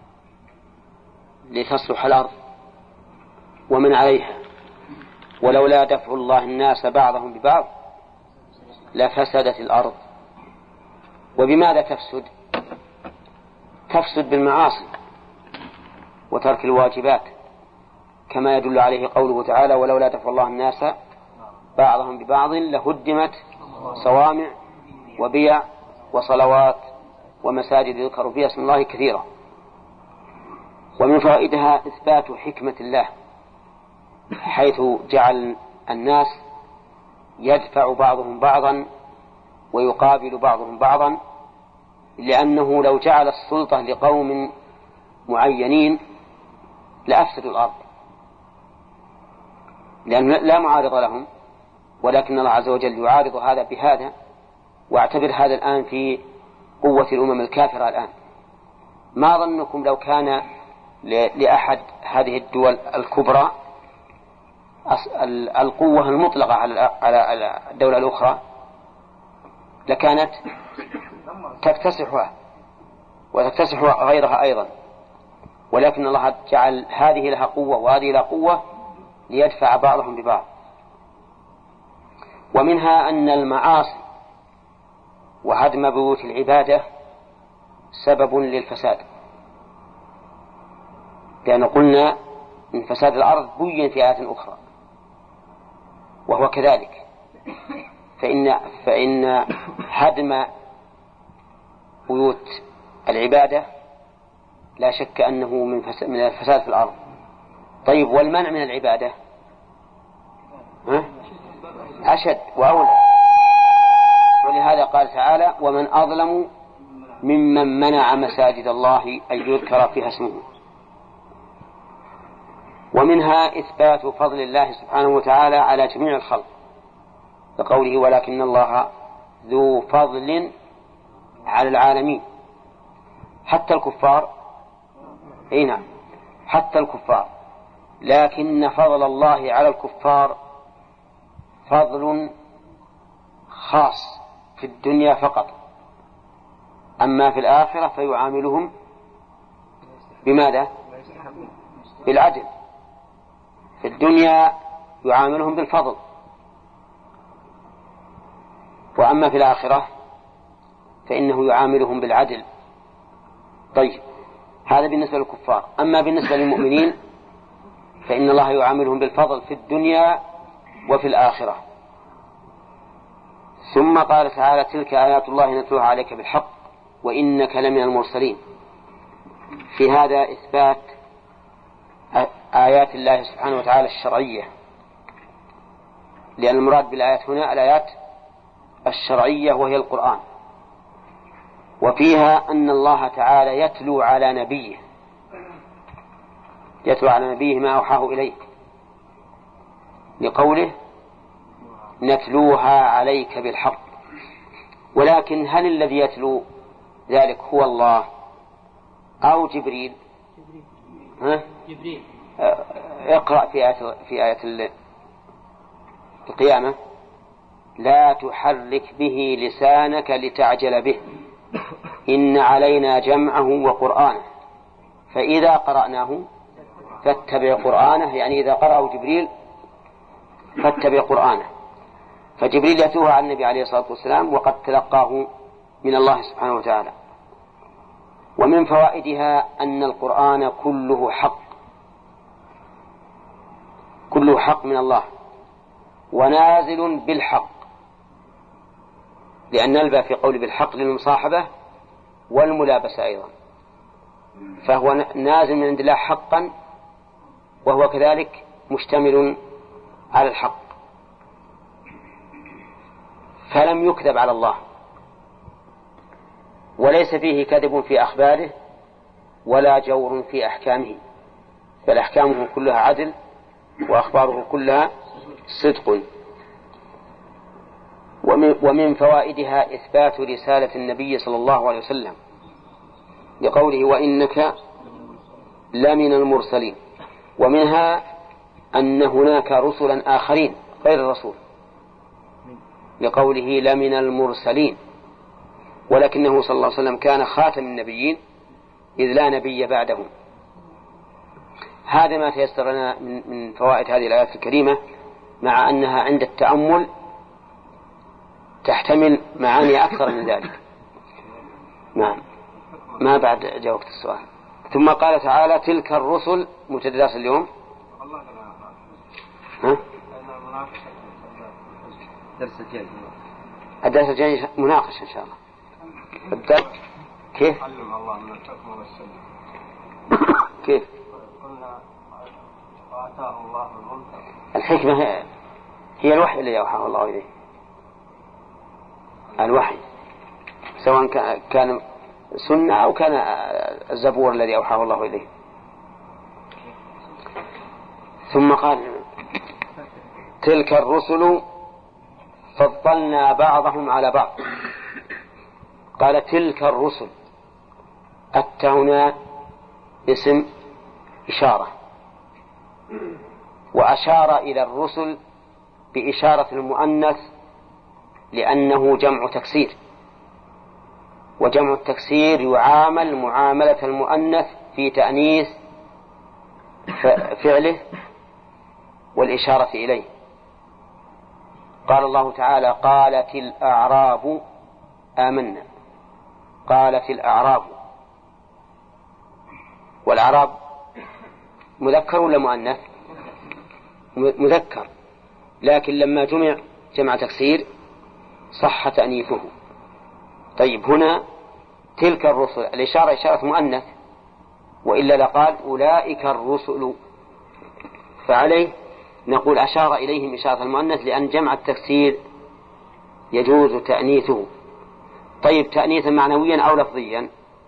لتصلح الأرض ومن عليها، ولولا دفع الله الناس بعضهم ببعض لفسدت الأرض. وبماذا تفسد؟ تفسد بالمعاصي وترك الواجبات، كما يدل عليه قوله تعالى ولولا دفع الله الناس بعضهم ببعض لهدمت صوامع وبيع وصلوات ومساجد يذكر فيها اسم الله كثيرا. ومن فوائدها إثبات حكمة الله، حيث جعل الناس يدفع بعضهم بعضا ويقابل بعضهم بعضا، لأنه لو جعل السلطة لقوم معينين لأفسدوا الأرض، لأن لا معارض لهم، ولكن الله عز وجل يعارض هذا بهذا. واعتبر هذا الآن في قوة الأمم الكافرة الآن. ما ظنكم لو كان لأحد هذه الدول الكبرى القوة المطلقة على الدولة الأخرى لكانت تكتسحها وتكتسح غيرها أيضا، ولكن الله جعل هذه لها قوة وهذه لها قوة ليدفع بعضهم ببعض. ومنها أن المعاصي وهدم بيوت العبادة سبب للفساد، لأن قلنا من فساد الأرض بين في آيات أخرى، وهو كذلك. فإن, فإن هدم بيوت العبادة لا شك أنه من, من الفساد في الأرض. طيب، والمنع من العبادة ها؟ أشد وأولى. ولهذا قال تعالى: ومن أظلم ممن منع مساجد الله أن يذكر فيها اسمه. ومنها إثبات فضل الله سبحانه وتعالى على جميع الخلق، بقوله: ولكن الله ذو فضل على العالمين. حتى الكفار، أي نعم، حتى الكفار، لكن فضل الله على الكفار فضل خاص في الدنيا فقط، أما في الآخرة فيعاملهم بماذا؟ بالعدل. في الدنيا يعاملهم بالفضل، وأما في الآخرة فإنه يعاملهم بالعدل. طيب، هذا بالنسبة للكفار. أما بالنسبة للمؤمنين فإن الله يعاملهم بالفضل في الدنيا وفي الآخرة. ثم قال تعالى: تلك آيات الله نتلوها عليك بالحق وإنك لمن المرسلين. في هذا إثبات آيات الله سبحانه وتعالى الشرعية، لأن المراد بالآيات هنا الآيات الشرعية وهي القرآن. وفيها أن الله تعالى يتلو على نبيه يتلو على نبيه ما أوحاه إليه، لقوله: نتلوها عليك بالحق. ولكن هل الذي يتلو ذلك هو الله أو جبريل؟ ها؟ جبريل. اقرأ في آية في آية القيامة: لا تحرك به لسانك لتعجل به إن علينا جمعه وقرآنه فإذا قرأناه فاتبع قرآنه، يعني إذا قرأه جبريل فاتبع قرآنه. فجبريل يتلوها على النبي عليه الصلاة والسلام وقد تلقاه من الله سبحانه وتعالى. ومن فوائدها أن القرآن كله حق، كله حق من الله ونازل بالحق، لأن نلبى في قول بالحق للمصاحبة والملابسة أيضا، فهو نازل من عند الله حقا وهو كذلك مشتمل على الحق، فلم يكذب على الله، وليس فيه كذب في أخباره ولا جور في أحكامه، بل أحكامه كلها عدل وأخباره كلها صدق. ومن فوائدها إثبات رسالة النبي صلى الله عليه وسلم لقوله: وإنك لمن المرسلين. ومنها أن هناك رسلا آخرين غير الرسول، لقوله: لمن المرسلين، ولكنه صلى الله عليه وسلم كان خاتم النبيين إذ لا نبي بعده. هذا ما تيسر لنا من فوائد هذه الآيات الكريمة، مع أنها عند التأمل تحتمل معاني أكثر من ذلك. نعم، ما بعد جاوبت السؤال. ثم قال تعالى: تلك الرسل متدرس اليوم. ها؟ الدرس الجاي مناقشة إن شاء الله. الدرس كيف؟ كيف؟ الحكمة هي, هي الوحي الذي أوحاه الله إليه، الوحي سواء كان سنة أو كان الزبور الذي أوحاه الله إليه. ثم قال تلك الرسل فضلنا بعضهم على بعض. قال تلك الرسل، أتى هنا اسم إشارة، وأشار إلى الرسل بإشارة المؤنث لأنه جمع تكسير، وجمع التكسير يعامل معاملة المؤنث في تأنيث فعله والإشارة إليه. قال الله تعالى قالت الأعراب آمنا، قالت الأعراب، والأعراب مذكر ولا مؤنث؟ مذكر، لكن لما جمع جمع تكسير صح تأنيثه. طيب هنا تلك الرسل، الإشارة إشارة مؤنث، وإلا لقال أولئك الرسل، فعليه نقول أشار إليهم إشارة المؤنث لأن جمع التكسير يجوز تأنيثه. طيب تأنيثا معنويا أو لفظيا؟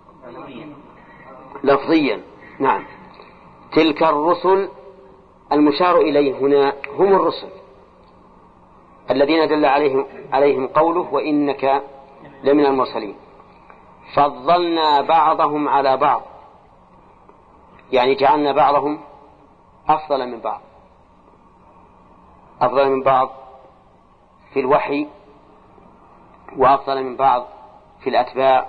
لفظيا. نعم. تلك الرسل المشار إليه هنا هم الرسل الذين دل عليهم, عليهم قوله وإنك لمن المرسلين. فضلنا بعضهم على بعض، يعني جعلنا بعضهم أفضل من بعض، أفضل من بعض في الوحي، وأفضل من بعض في الأتباع،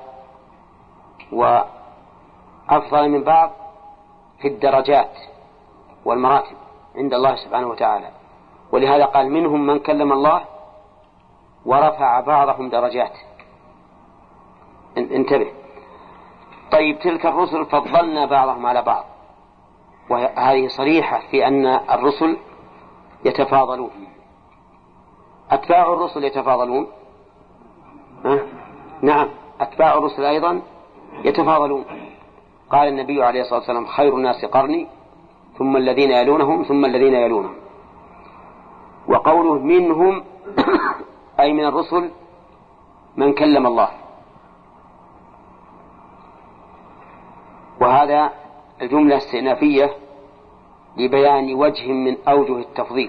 وأفضل من بعض في الدرجات والمراتب عند الله سبحانه وتعالى. ولهذا قال منهم من كلم الله ورفع بعضهم درجات. انتبه. طيب تلك الرسل فضلنا بعضهم على بعض، وهذه صريحة في أن الرسل يتفاضلون. أتباع الرسل يتفاضلون؟ أه؟ نعم، أتباع الرسل أيضا يتفاضلون. قال النبي عليه الصلاة والسلام خير الناس قرني ثم الذين يلونهم ثم الذين يلونهم. وقوله منهم أي من الرسل من كلم الله، وهذا الجملة استئنافية لبيان وجه من أوجه التفضيل.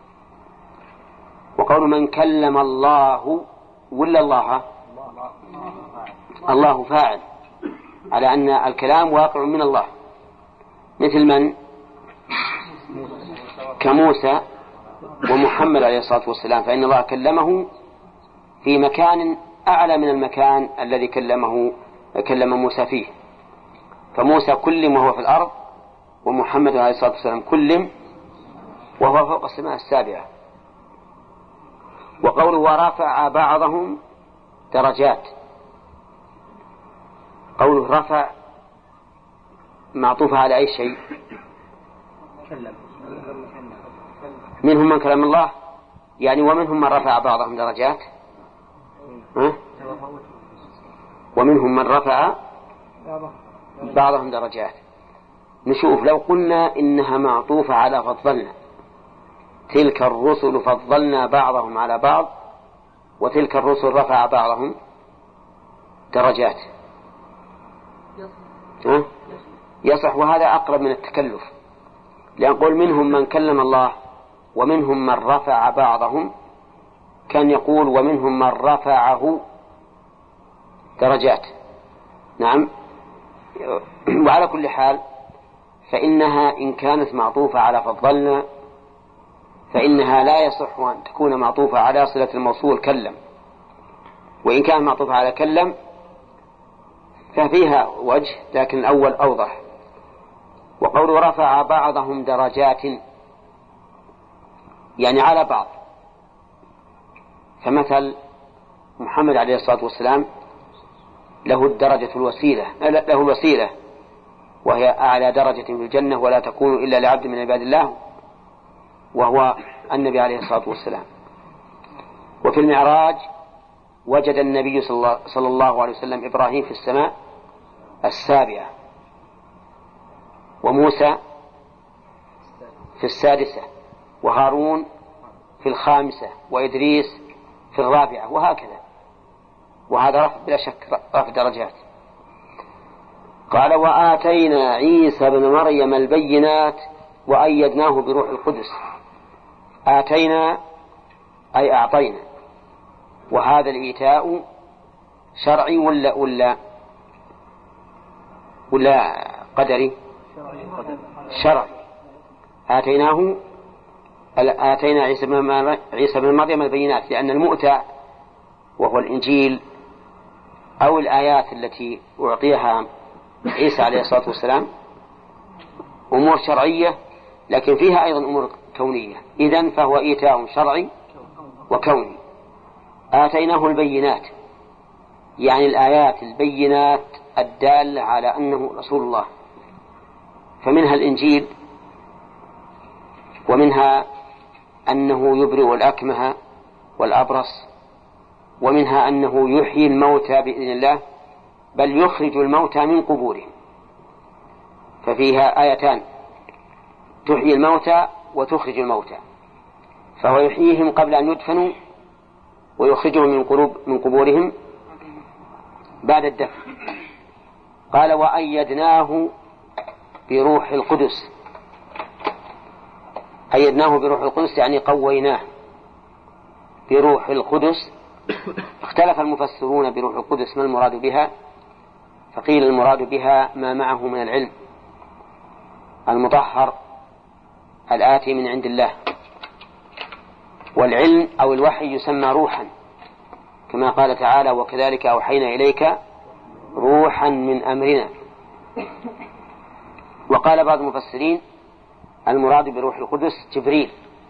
وقول من كلم الله ولا الله الله فاعل، على أن الكلام واقع من الله، مثل من كموسى ومحمد عليه الصلاة والسلام، فإن الله كلمه في مكان أعلى من المكان الذي كلمه كلم موسى فيه. فموسى كلم وهو في الأرض، ومحمد عليه الصلاة والسلام كلم وهو فوق السماء السابعة. وقوله ورفع بعضهم درجات، قوله رفع معطوف على أي شيء؟ منهم من كلم الله، يعني ومنهم من رفع بعضهم درجات، ها؟ ومنهم من رفع بعضهم درجات. نشوف لو قلنا إنها معطوفة على فضلنا، تلك الرسل فضلنا بعضهم على بعض، وتلك الرسل رفع بعضهم درجات، ها؟ يصح، وهذا أقرب من التكلف، لأن قول منهم من كلم الله ومنهم من رفع بعضهم، كان يقول ومنهم من رفعه درجات. نعم. وعلى كل حال فإنها إن كانت معطوفة على فضلنا فإنها لا يصح أن تكون معطوفة على صلة الموصول كلم، وإن كان معطوفة على كلم ففيها وجه، لكن الأول أوضح. وقول رفع بعضهم درجات يعني على بعض، فمثل محمد عليه الصلاة والسلام له الدرجة الوسيلة، له الوسيلة وهي أعلى درجة في الجنة ولا تكون إلا لعبد من عباد الله، وهو النبي عليه الصلاة والسلام. وفي المعراج وجد النبي صلى الله عليه وسلم إبراهيم في السماء السابعة، وموسى في السادسة، وهارون في الخامسة، وإدريس في الرابعة، وهكذا. وهذا رفع بلا شك رفع درجات. قال وآتينا عيسى بن مريم البينات وأيدناه بروح القدس. آتينا أي أعطينا، وهذا الإيتاء شرعي ولا ولا ولا قدري؟ شرعي. آتيناه آتينا عيسى بن عيسى بن مريم البينات، لأن المؤتى وهو الإنجيل أو الآيات التي أعطيها عيسى عليه الصلاة والسلام أمور شرعية، لكن فيها أيضا أمور كونية. إذن فهو إيتاء شرعي وكوني. آتيناه البينات يعني الآيات البينات الدالة على أنه رسول الله، فمنها الإنجيل، ومنها أنه يبرئ الأكمه والأبرص، ومنها أنه يحيي الموتى بإذن الله، بل يخرج الموتى من قبورهم. ففيها آيتان، تحيي الموتى وتخرج الموتى، فهو يحييهم قبل أن يدفنوا ويخرجهم من قلوب من قبورهم بعد الدفن. قال وأيدناه بروح القدس. أيدناه بروح القدس يعني قويناه بروح القدس. اختلف المفسرون بروح القدس ما المراد بها، فقيل المراد بها ما معه من العلم المطهر الآتي من عند الله، والعلم أو الوحي يسمى روحا، كما قال تعالى وكذلك أوحينا إليك روحا من أمرنا. وقال بعض المفسرين المراد بروح القدس جبريل،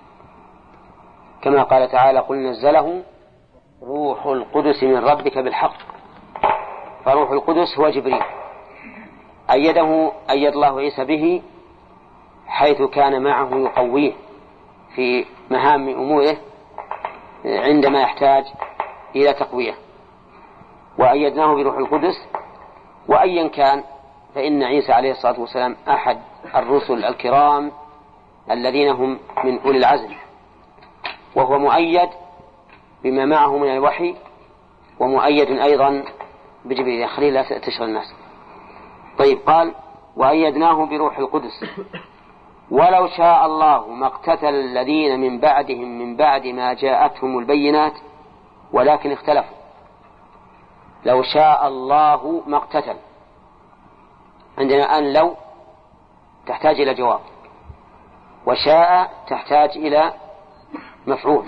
كما قال تعالى قل نزله روح القدس من ربك بالحق، فروح القدس هو جبريل. أيده أيد الله عيسى به حيث كان معه يقويه في مهام أموره عندما يحتاج إلى تقوية. وأيدناه بروح القدس. وأيا كان فإن عيسى عليه الصلاة والسلام أحد الرسل الكرام الذين هم من أولي العزم، وهو مؤيد بما معه من الوحي، ومؤيد أيضا بجبريل. خليل لا تشغل الناس. طيب قال وأيدناه بروح القدس ولو شاء الله ما اقتتل الذين من بعدهم من بعد ما جاءتهم البينات ولكن اختلفوا. لو شاء الله ما اقتتل، عندنا أن لو تحتاج إلى جواب، وشاء تحتاج إلى مفعول،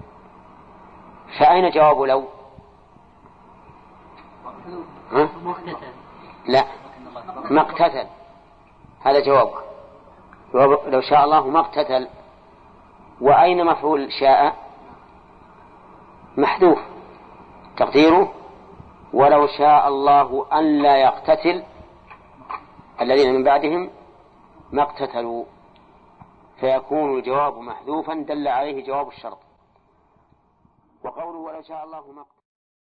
فأين جواب لو؟ ها؟ لا، ما اقتتل هذا جواب. جواب لو شاء الله ما اقتتل. وأين مفعول شاء؟ محذوف، تقديره ولو شاء الله أن لا يقتتل الذين من بعدهم ما اقتتلوا، فيكون الجواب محذوفا دل عليه جواب الشرط. وقوله ولو شاء الله ما اقتتل